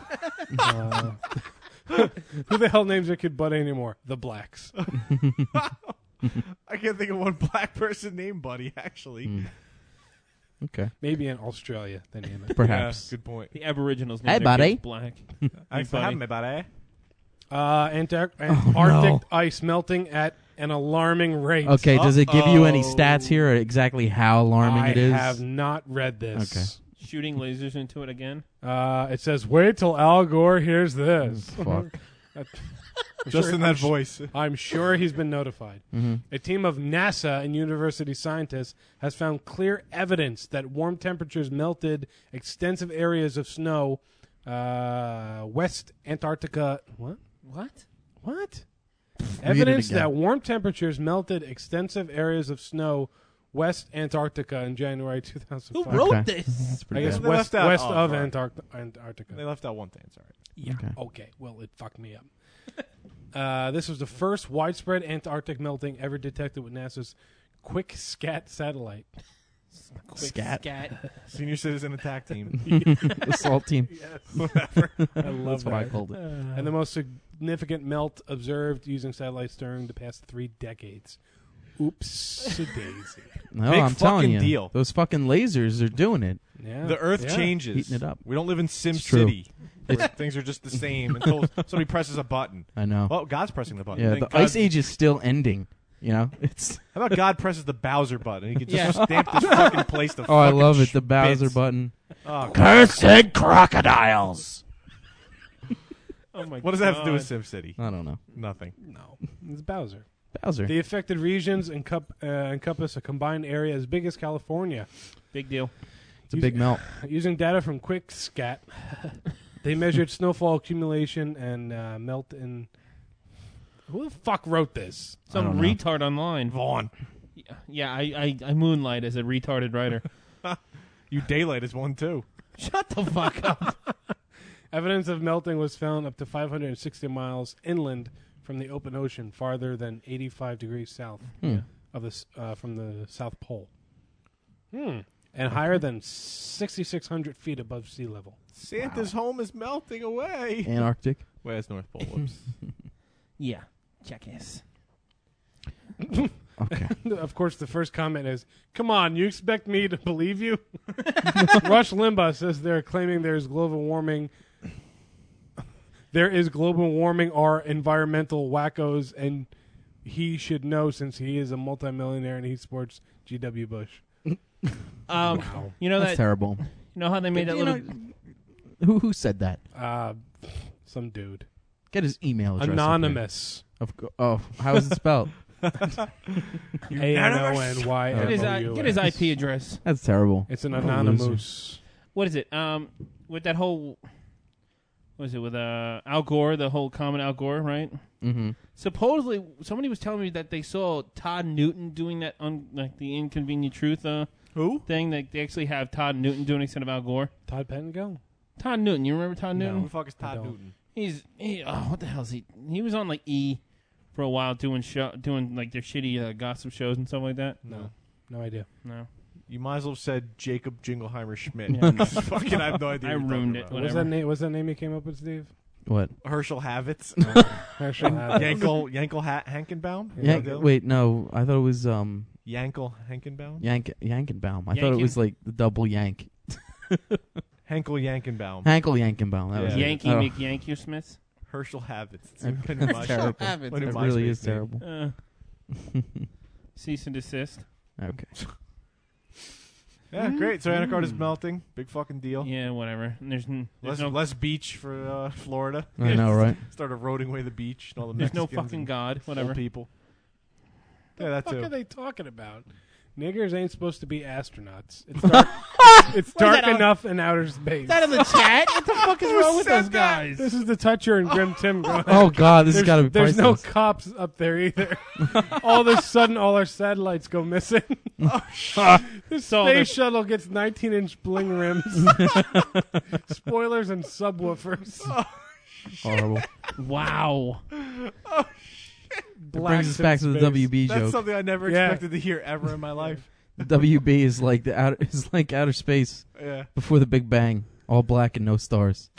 Who the hell names their kid Buddy anymore? The Blacks. I can't think of one black person named Buddy, actually. Okay. Maybe in Australia they name it. Perhaps. Yeah, good point. The Aboriginals. Hey, named their buddy. kids Black. Thanks for having me, buddy. Antarctic ice melting at an alarming rate. Okay, does it give you any stats here or exactly how alarming it is? I have not read this. Okay. Shooting lasers into it again. It says, wait till Al Gore hears this. Fuck. Just in that voice. I'm sure he's been notified. A team of NASA and university scientists has found clear evidence that warm temperatures melted extensive areas of snow West Antarctica. What? Evidence again. that warm temperatures melted extensive areas of snow West Antarctica in January 2005. Who wrote Okay. this? That's I pretty guess bad. They west left out- west oh, of right. Antarctica. They left out one thing. It's all right. Yeah. Okay. Well, it fucked me up. This was the first widespread Antarctic melting ever detected with NASA's QuickSat satellite. Scat. Senior citizen attack team. Assault team. Whatever. I love That's what I that. called it. And the most significant melt observed using satellites during the past 3 decades. Oops, daisy. No, Big I'm telling fucking you, deal. those fucking lasers are doing it. Yeah. The Earth Yeah. changes. Heating it up. We don't live in Sim It's true. City. Where things are just the same until somebody presses a button. I know. Well, God's pressing the button. Yeah, Then the God- ice age is still ending. You know, it's. How about God presses the Bowser button? He could just Yeah. stamp this fucking place to Oh, I fucking love it. The bits. Bowser button. Oh, Cursed crocodiles. Oh my what does that have to do with God. SimCity? I don't know. Nothing. No, it's Bowser. Bowser. The affected regions encompass a combined area as big as California. Big deal. It's a big melt. Using data from QuickScat, they measured snowfall accumulation and melt in... Who the fuck wrote this? Some retard online. Vaughn. Yeah, I moonlight as a retarded writer. You daylight as one, too. Shut the fuck up. Evidence of melting was found up to 560 miles inland from the open ocean, farther than 85 degrees south of the from the South Pole. And higher than 6,600 feet above sea level. Santa's home is melting away. Antarctic. Where's North Pole? Whoops. Yeah, jackass. Okay. Of course, the first comment is, "Come on, you expect me to believe you?" Rush Limbaugh says they're claiming there's global warming. There is global warming or environmental wackos, and he should know since he is a multimillionaire and he supports G.W. Bush. Wow. You know That's that terrible. You know how they made that You little. know, who said that? Some dude. Get his email address. Anonymous. How is it spelled? ANONYMOUS. Get his IP address. That's terrible. It's an anonymous. What is it? With that whole. What is it with Al Gore? The whole common Al Gore, right? Mm-hmm. Supposedly, somebody was telling me that they saw Todd Newton doing that on like the Inconvenient Truth thing. That they actually have Todd Newton doing it instead of Al Gore. Todd Pettengill? Todd Newton. You remember Todd Newton? Who the fuck is Todd Newton? What the hell is he? He was on like E for a while doing like their shitty gossip shows and stuff like that. No idea. No. You might as well have said Jacob Jingleheimer Schmidt. Yeah. Fucking, I have no idea. I ruined it. What's that name? What's that name you came up with, Steve? What? Herschel Havitz. Herschel Havitz. Yankel Hankenbaum. Wait, no. I thought it was Yankel Hankenbaum. Yankenbaum. I thought it was like the double yank. Henkel Yankenbaum. Henkel Yankenbaum. That was Yankee McYanky Smith. Herschel Havitz. That's terrible. It really is terrible. Cease and desist. Okay. Yeah, great. So Anaconda is melting. Big fucking deal. Yeah, whatever. And there's less beach for Florida. I know, right? Start eroding away the beach and all the There's no Mexicans fucking and God. Whatever. old people. Yeah, What that the too. fuck are they talking about? Niggers ain't supposed to be astronauts. It's dark, it's dark enough in outer space. Is that in the chat? What the fuck is wrong with those guys? This is the Toucher and Grim Tim going. Oh, God, this has gotta be There's no priceless. cops up there either. All of a sudden, all our satellites go missing. This space shuttle gets 19-inch bling rims, spoilers, and subwoofers. Horrible. Wow. It brings us back to the WB joke. That's something I never expected to hear ever in my life. The WB is like outer space. Yeah. Before the Big Bang, all black and no stars.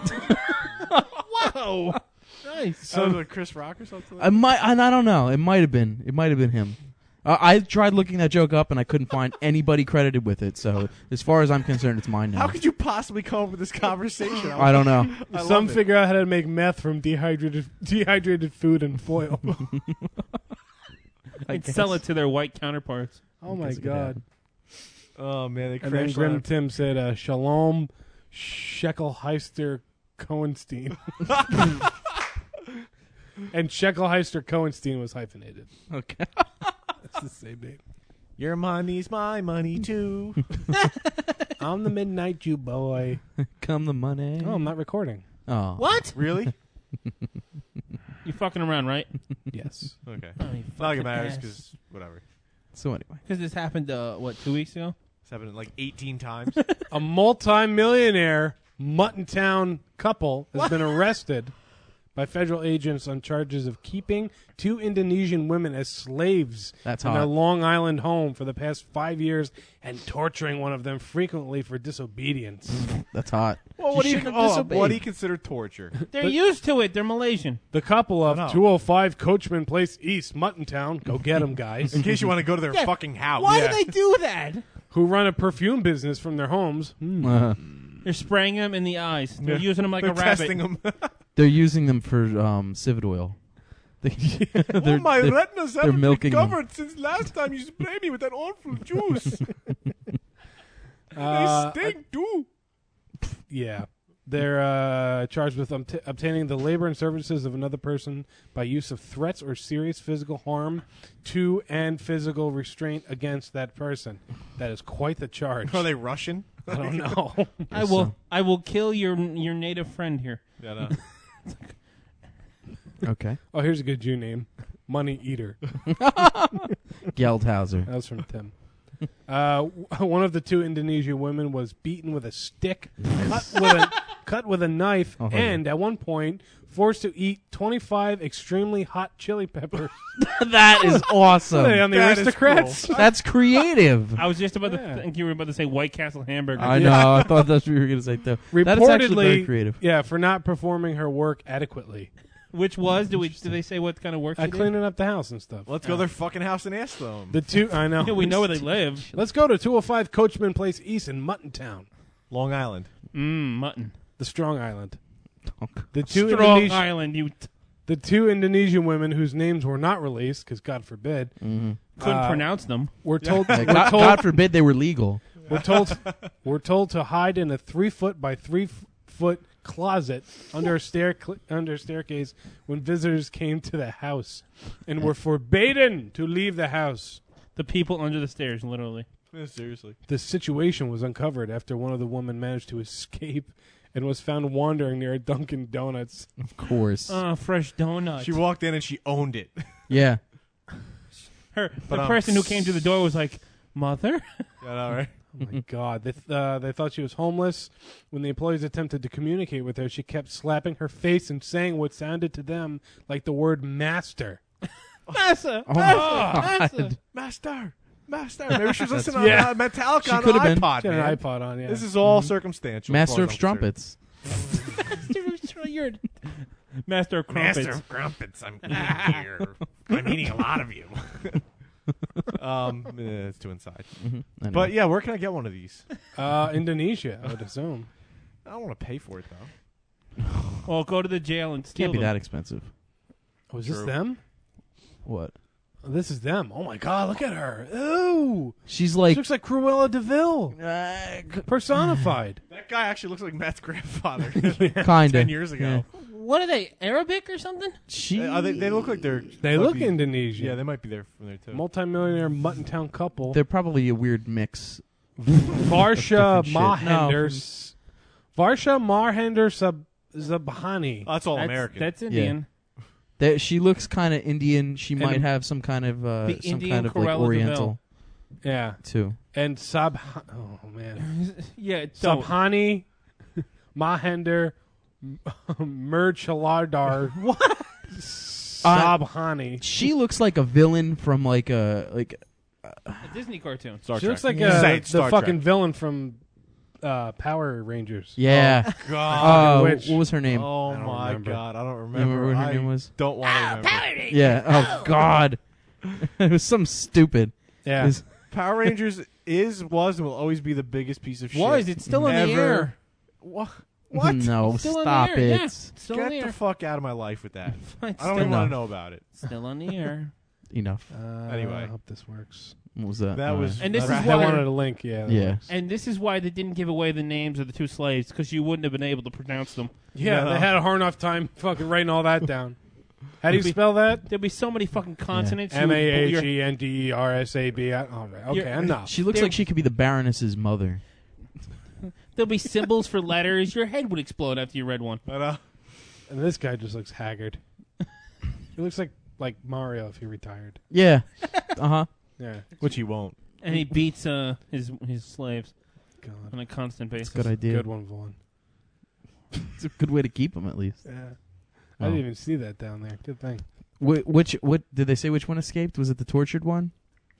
Wow. Nice. So like Chris Rock or something. I don't know. It might have been him. I tried looking that joke up and I couldn't find anybody credited with it. So as far as I'm concerned, it's mine now. How could you possibly come up with this conversation? I don't know. Some figure out how to make meth from dehydrated food and foil. They'd sell it to their white counterparts. Oh my God. Oh man, they And then crashed Grim on Tim said, "Shalom, Scheckelheister Cohenstein." And Scheckelheister Cohenstein was hyphenated. Okay. That's the same name. Your money's my money too. I'm the Midnight Jew boy. Come the money. Oh, I'm not recording. Oh. What? Really? You fucking around, right? Yes. Okay. Oh, you Not like it fucking matters ass. because whatever. So anyway. Because this happened, 2 weeks ago? It's happened like 18 times. A multi-millionaire Muttontown couple has been arrested by federal agents on charges of keeping 2 Indonesian women as slaves That's in hot. their Long Island home for the past 5 years and torturing one of them frequently for disobedience. That's hot. Well, what do you consider torture? They're used to it. They're Malaysian. The couple of No. 205 Coachman Place East, Muttontown, go get them, guys. In case you want to go to their fucking house. Why do they do that? Who run a perfume business from their homes. They're spraying them in the eyes. They're using them like They're a rabbit. testing them. They're using them for civet oil. Oh, my retinas they're haven't milking them. recovered since last time you sprayed me with that awful juice. They stink too. Yeah. They're charged with obtaining the labor and services of another person by use of threats or serious physical harm to and physical restraint against that person. That is quite the charge. Are they Russian? I don't know. I will kill your native friend here. Yeah, no. Okay. Oh, here's a good Jew name. Money Eater. Geldhauser. That was from Tim. One of the two Indonesian women was beaten with a stick, cut with a knife, and at one point forced to eat 25 extremely hot chili peppers. That is awesome. Are they on the That is Aristocrats? cool. That's creative. I was just about to think you were about to say White Castle hamburger. I know. I thought that's what you were going to say too. That is actually very creative. Yeah, for not performing her work adequately. Which was? Do they say what kind of work? she did? Cleaning up the house and stuff. Let's go to their fucking house and ask them. The two, I know. Yeah, we know where they live. Let's go to 205 Coachman Place East in Muttontown, Long Island. Mutton. the Strong Island. The The two Indonesian women whose names were not released, because God forbid, couldn't pronounce them. We're told. Yeah, God forbid they were legal. We're told to hide in a 3-foot by 3-foot closet under a staircase when visitors came to the house, and were forbidden to leave the house. The people under the stairs, literally. Yeah, seriously. The situation was uncovered after one of the women managed to escape and was found wandering near a Dunkin' Donuts. Of course. Fresh donuts. She walked in and she owned it. Yeah. The person who came to the door was like, "Mother?" Yeah, all right. Oh my God! They thought she was homeless. When the employees attempted to communicate with her, she kept slapping her face and saying what sounded to them like the word "master." Master. Oh my God. Master. Maybe she was listening to Metallica She on could have an been. iPod. She had man. an iPod on. Yeah. This is all circumstantial. Master of as far as I'm Strumpets. You're Master of Crumpets. Master of Crumpets. I'm eating here. I'm eating a lot of you. It's too inside. I know. But yeah, where can I get one of these? Indonesia, I would assume. I don't want to pay for it though. Well, go to the jail and steal Can't be them. that expensive. Oh, is this them? What? Oh, this is them. Oh my God! Look at her. Ooh, She's like she looks like Cruella DeVille personified. That guy actually looks like Matt's grandfather. Kinda. 10 years ago. What are they? Arabic or something? They look like they're. They might look be- Indonesian. Yeah, they might be there from there too. Multi-millionaire Muttontown couple. They're probably a weird mix. Varsha Different shit. Mahender. Varsha Mahender Zabhani. Oh, that's all American. That's Indian. She looks kind of Indian. She might have some kind of The some Indian kind of like Cruella Oriental Yeah. too. And oh man. Yeah, don't. Sabhani Mahender Murchaladar. What? Sabhani. She looks like a villain from like a A Disney cartoon. Star She Trek. looks like Say the Star fucking Trek. villain from Power Rangers. yeah. Oh, God. Witch. What was her name? Oh I don't my remember. God, I don't You remember. remember what her I name was? Don't want to remember. Yeah. Oh God. It was some stupid. Yeah. It was- Power Rangers was, and will always be the biggest piece of shit. Was it's still in the ever. air? What? No, Still in stop the air. it. Yeah, still in Get the the air. fuck out of my life with that. I It's don't still even want enough. to know about it. Still on the air. Enough. Anyway. I hope this works. What was that? That was. And this is I why- wanted a link. Yeah. that Yeah. works. And this is why they didn't give away the names of the two slaves, because you wouldn't have been able to pronounce them. Yeah, No. they had a hard enough time fucking writing all that down. How do you spell that? There'd be so many fucking consonants. you would- MAHENDERSAB. All right. Okay, enough. She looks like she could be the Baroness's mother. There'll be symbols for letters. Your head would explode after you read one. And this guy just looks haggard. He looks like Mario if he retired. Yeah. Uh-huh. Yeah. Which he won't. And he beats his slaves God. on a constant basis. Good idea. Good one, Vaughn. It's a good way to keep them at least. Yeah. I didn't even see that down there. Good thing. What did they say? Which one escaped? Was it the tortured one?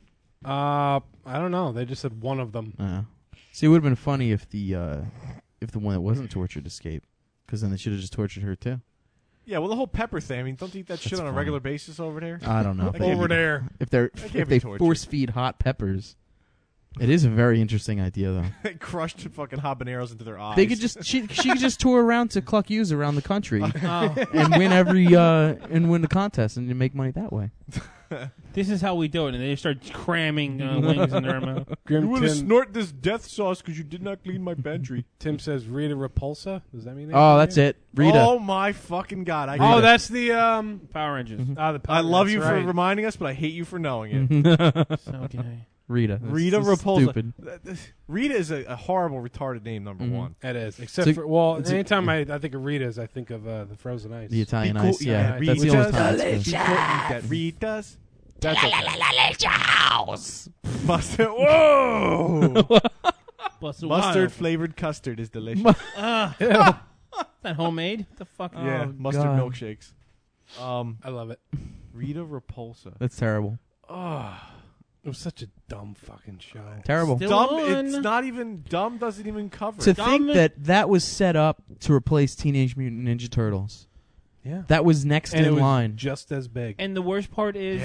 I don't know. They just said one of them. See, it would have been funny if the one that wasn't tortured escaped, because then they should have just tortured her too. Yeah, well, the whole pepper thing. I mean, don't they eat that shit That's on a funny. regular basis over there? I don't know. Over there. If can't they be tortured. force feed hot peppers, it is a very interesting idea though. They crushed fucking habaneros into their eyes. They could just she could just tour around to cluck ewes around the country and win and win the contest and make money that way. This is how we do it, and they just start cramming wings in their mouth. You want to snort this death sauce because you did not clean my pantry. Tim says Rita Repulsa. Does that mean? Oh, that's it. Rita. Oh my fucking god! Oh, that's the Power Rangers. the I love you for right. reminding us, but I hate you for knowing it. So gay. Rita. Rita That's Repulsa. stupid. Rita is a horrible, retarded name. Number one. It is. Except for anytime I think of Rita's, I think of the frozen ice. The Italian Be cool- ice. Yeah, Rita's that's the only time. it's delicious. good. Be cool- eat that Rita's. That's okay. House. Mustard. Whoa! Busted Mustard flavored custard is delicious. That homemade? What the fuck? Yeah, Oh, mustard God. milkshakes. I love it. Rita Repulsa. That's terrible. Oh, it was such a dumb fucking show. Terrible. Still Dumb. on. It's not even dumb. Doesn't even cover. To it. think that was set up to replace Teenage Mutant Ninja Turtles. Yeah, that was next and in it was line. just as big. And the worst part is,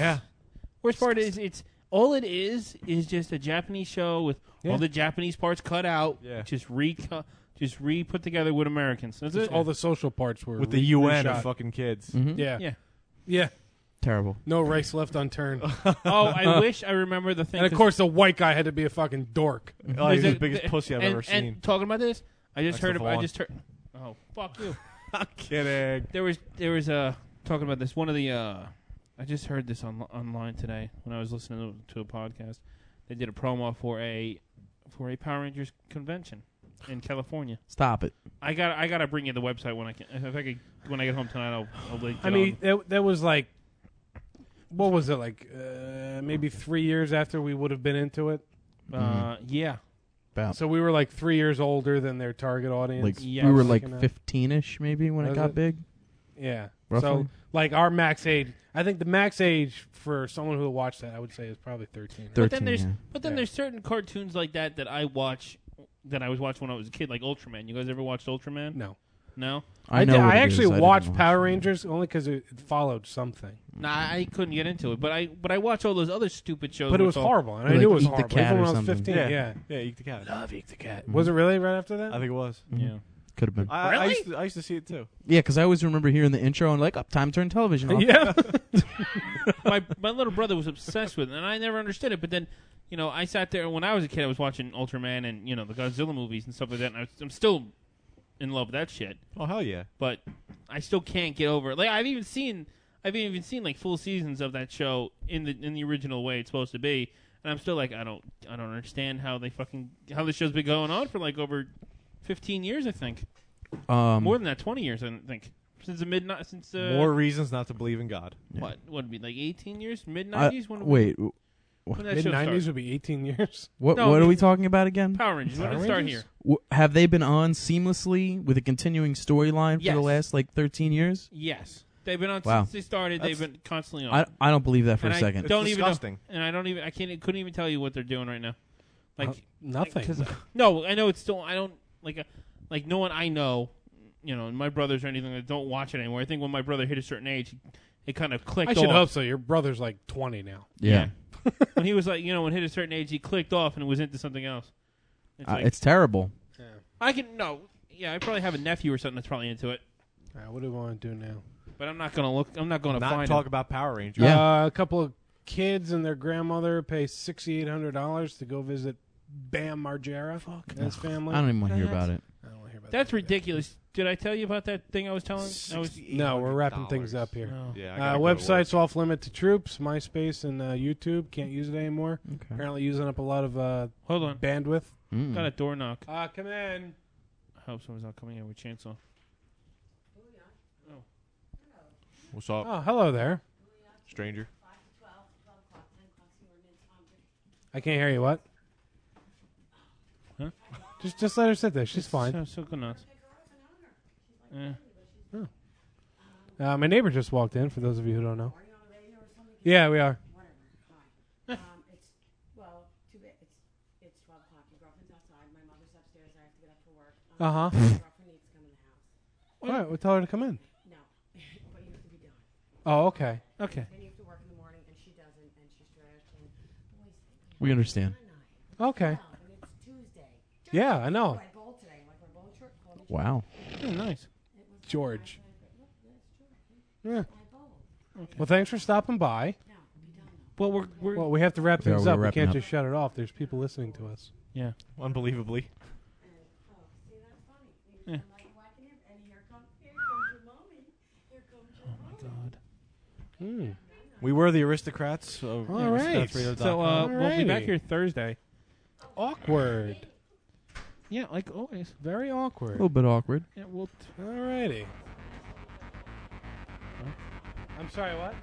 it's all it is just a Japanese show with all the Japanese parts cut out, just re-put together with Americans. That's Just it. all the social parts were with the UN reshot. of fucking kids. Mhm. Yeah. Terrible. No race left unturned. Oh, I wish I remember the thing. And of course, the white guy had to be a fucking dork. Oh, he's the biggest pussy I've ever seen. And talking about this, I just heard. Vaughn. Oh, fuck you! I'm kidding. There was talking about this. One of the I just heard this online today when I was listening to a podcast. They did a promo for a Power Rangers convention in California. Stop it. I gotta bring you the website when I can. If I could, when I get home tonight, I'll link it I mean, that was like, what was it like? Maybe 3 years after we would have been into it. Yeah. About. So we were like 3 years older than their target audience. Like Yeah. we were like Looking at- 15ish maybe when it Was got it? big. Yeah. Roughly. So like our max age, I think the max age for someone who watched that, I would say, is probably 13. But then there's certain cartoons like that I watch that I was watching when I was a kid, like Ultraman. You guys ever watched Ultraman? No. No? I know what it actually is. I didn't watched watch Power it. Rangers only because it followed something. Nah, I couldn't get into it, but I watch all those other stupid shows. But it was with all- horrible, and I Like knew it was Eat the horrible. Cat Even or when I was something. 15, yeah. Yeah, Eat the Cat. Love Eat the Cat. Was it really right after that? I think it was. Yeah. Could have been. I used to see it too. Yeah, because I always remember hearing the intro and like, time to turn television off. Yeah. my little brother was obsessed with it, and I never understood it. But then, I sat there when I was a kid. I was watching Ultraman and the Godzilla movies and stuff like that. And I'm still in love with that shit. Oh hell yeah! But I still can't get over it. Like I've even seen like full seasons of that show in the original way it's supposed to be, and I'm still like I don't understand how the show's been going on for like over 15 years. I think more than that, 20 years. I think since the more reasons not to believe in God. What would it be like 18 years? Mid 90s? Wait. When that Mid show 90s started? would be 18 years. What No, what I are mean, we talking about again? Power Rangers. When did it start here? Have they been on seamlessly with a continuing storyline for Yes. the last like 13 years? Yes, they've been on Wow. since they started. They've been constantly on. I don't believe that for And a I second. Don't It's even disgusting. know, and I don't even. I couldn't even tell you what they're doing right now. Like nothing. 'cause no, I know it's still. I don't like no one I know. My brothers or anything that don't watch it anymore. I think when my brother hit a certain age, it kind of clicked. I should off. hope so. Your brother's like 20 now. Yeah. When he was like, when he hit a certain age, he clicked off and was into something else. It's terrible. I probably have a nephew or something that's probably into it. All right, what do we want to do now? But I'm not gonna look. I'm not gonna Not find talk it. about Power Rangers. Yeah. A couple of kids and their grandmother pay $6,800 to go visit Bam Margera and his family. I don't even want to hear about it. I don't want to hear about That's ridiculous. Did I tell you about that thing I was telling? No, we're wrapping things up here. Oh. Yeah, I gotta go to websites off limit to troops. MySpace and YouTube can't use it anymore. Okay. Apparently using up a lot of Hold on. bandwidth. Mm. Got a door knock. Come in. I hope someone's not coming in with chainsaw. What's up, Oh, hello there. stranger? I can't hear you. What? Huh? Just let her sit there. She's fine. So good nuts. Yeah. My neighbor just walked in. For those of you who don't know. Yeah, we are. It's 12 o'clock. Your girlfriend's outside. My mother's upstairs. I have to get up for work. Uh huh. My girlfriend needs to come in the house. All right, we'll tell her to come in. No, but you have to be done. Oh, okay. Okay. Then you have to work in the morning, and she doesn't, and she's trashed. And boys, We understand. Okay. and it's Tuesday. Yeah, I know. I bowled today. Like my bowl shirt. Call me Wow. Nice. George. Look, that's true. Yeah. I bowled. Well, thanks for stopping by. No, be Well, Well, we have to wrap Yeah, things we're up. We wrapping can't up. just shut it off. There's people listening to us. Yeah. Unbelievably. Yeah. Oh my God. We were the aristocrats. So All right. So we'll be back Alrighty. here Thursday. Awkward. Yeah, like always. Very A awkward. little bit awkward. Yeah, we'll. Alrighty. I'm sorry, what?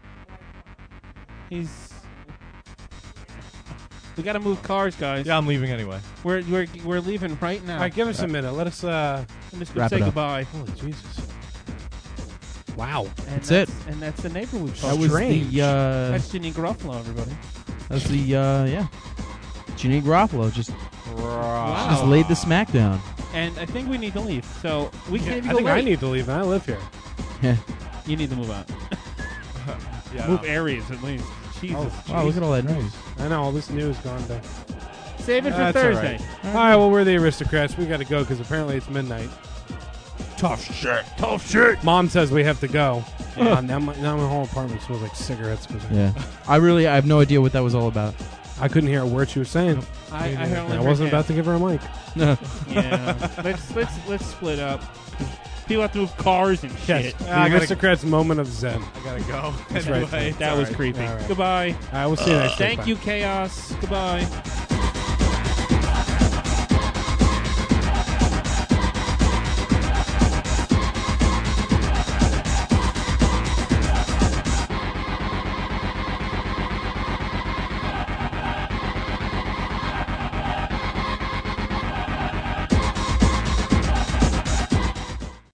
We got to move cars, guys. Yeah, I'm leaving anyway. We're leaving right now. All right, give us a minute. Let us I'm just gonna Wrap say it up. goodbye. Oh, Jesus. Wow. And That's it. And that's the neighborhood. That was Strange. the That's Ginny Gruffalo, everybody. that's the yeah. Ginny Garofalo just Wow. laid the smackdown. And I think we need to leave. So we can't even I go think I late. need to leave, and I live here. Yeah. You need to move out. Yeah. Move areas at least. Jesus. Wow, look at all that news. I know all this news gone to. Save it for That's all Thursday. All right, well, we're the aristocrats. We got to go because apparently it's midnight. Tough shit. Tough shit. Mom says we have to go. Now my whole apartment smells like cigarettes. Yeah. I have no idea what that was all about. I couldn't hear a word she was saying. I I only wasn't heard about to give her a mic. No. Yeah. let's split up. People have to move cars and Yes, shit. the aristocrats' moment of zen. I gotta go. That's right. Anyway, That was creepy. All right. Goodbye. All right, we'll see you next week. Thank Bye. you, Chaos. Goodbye.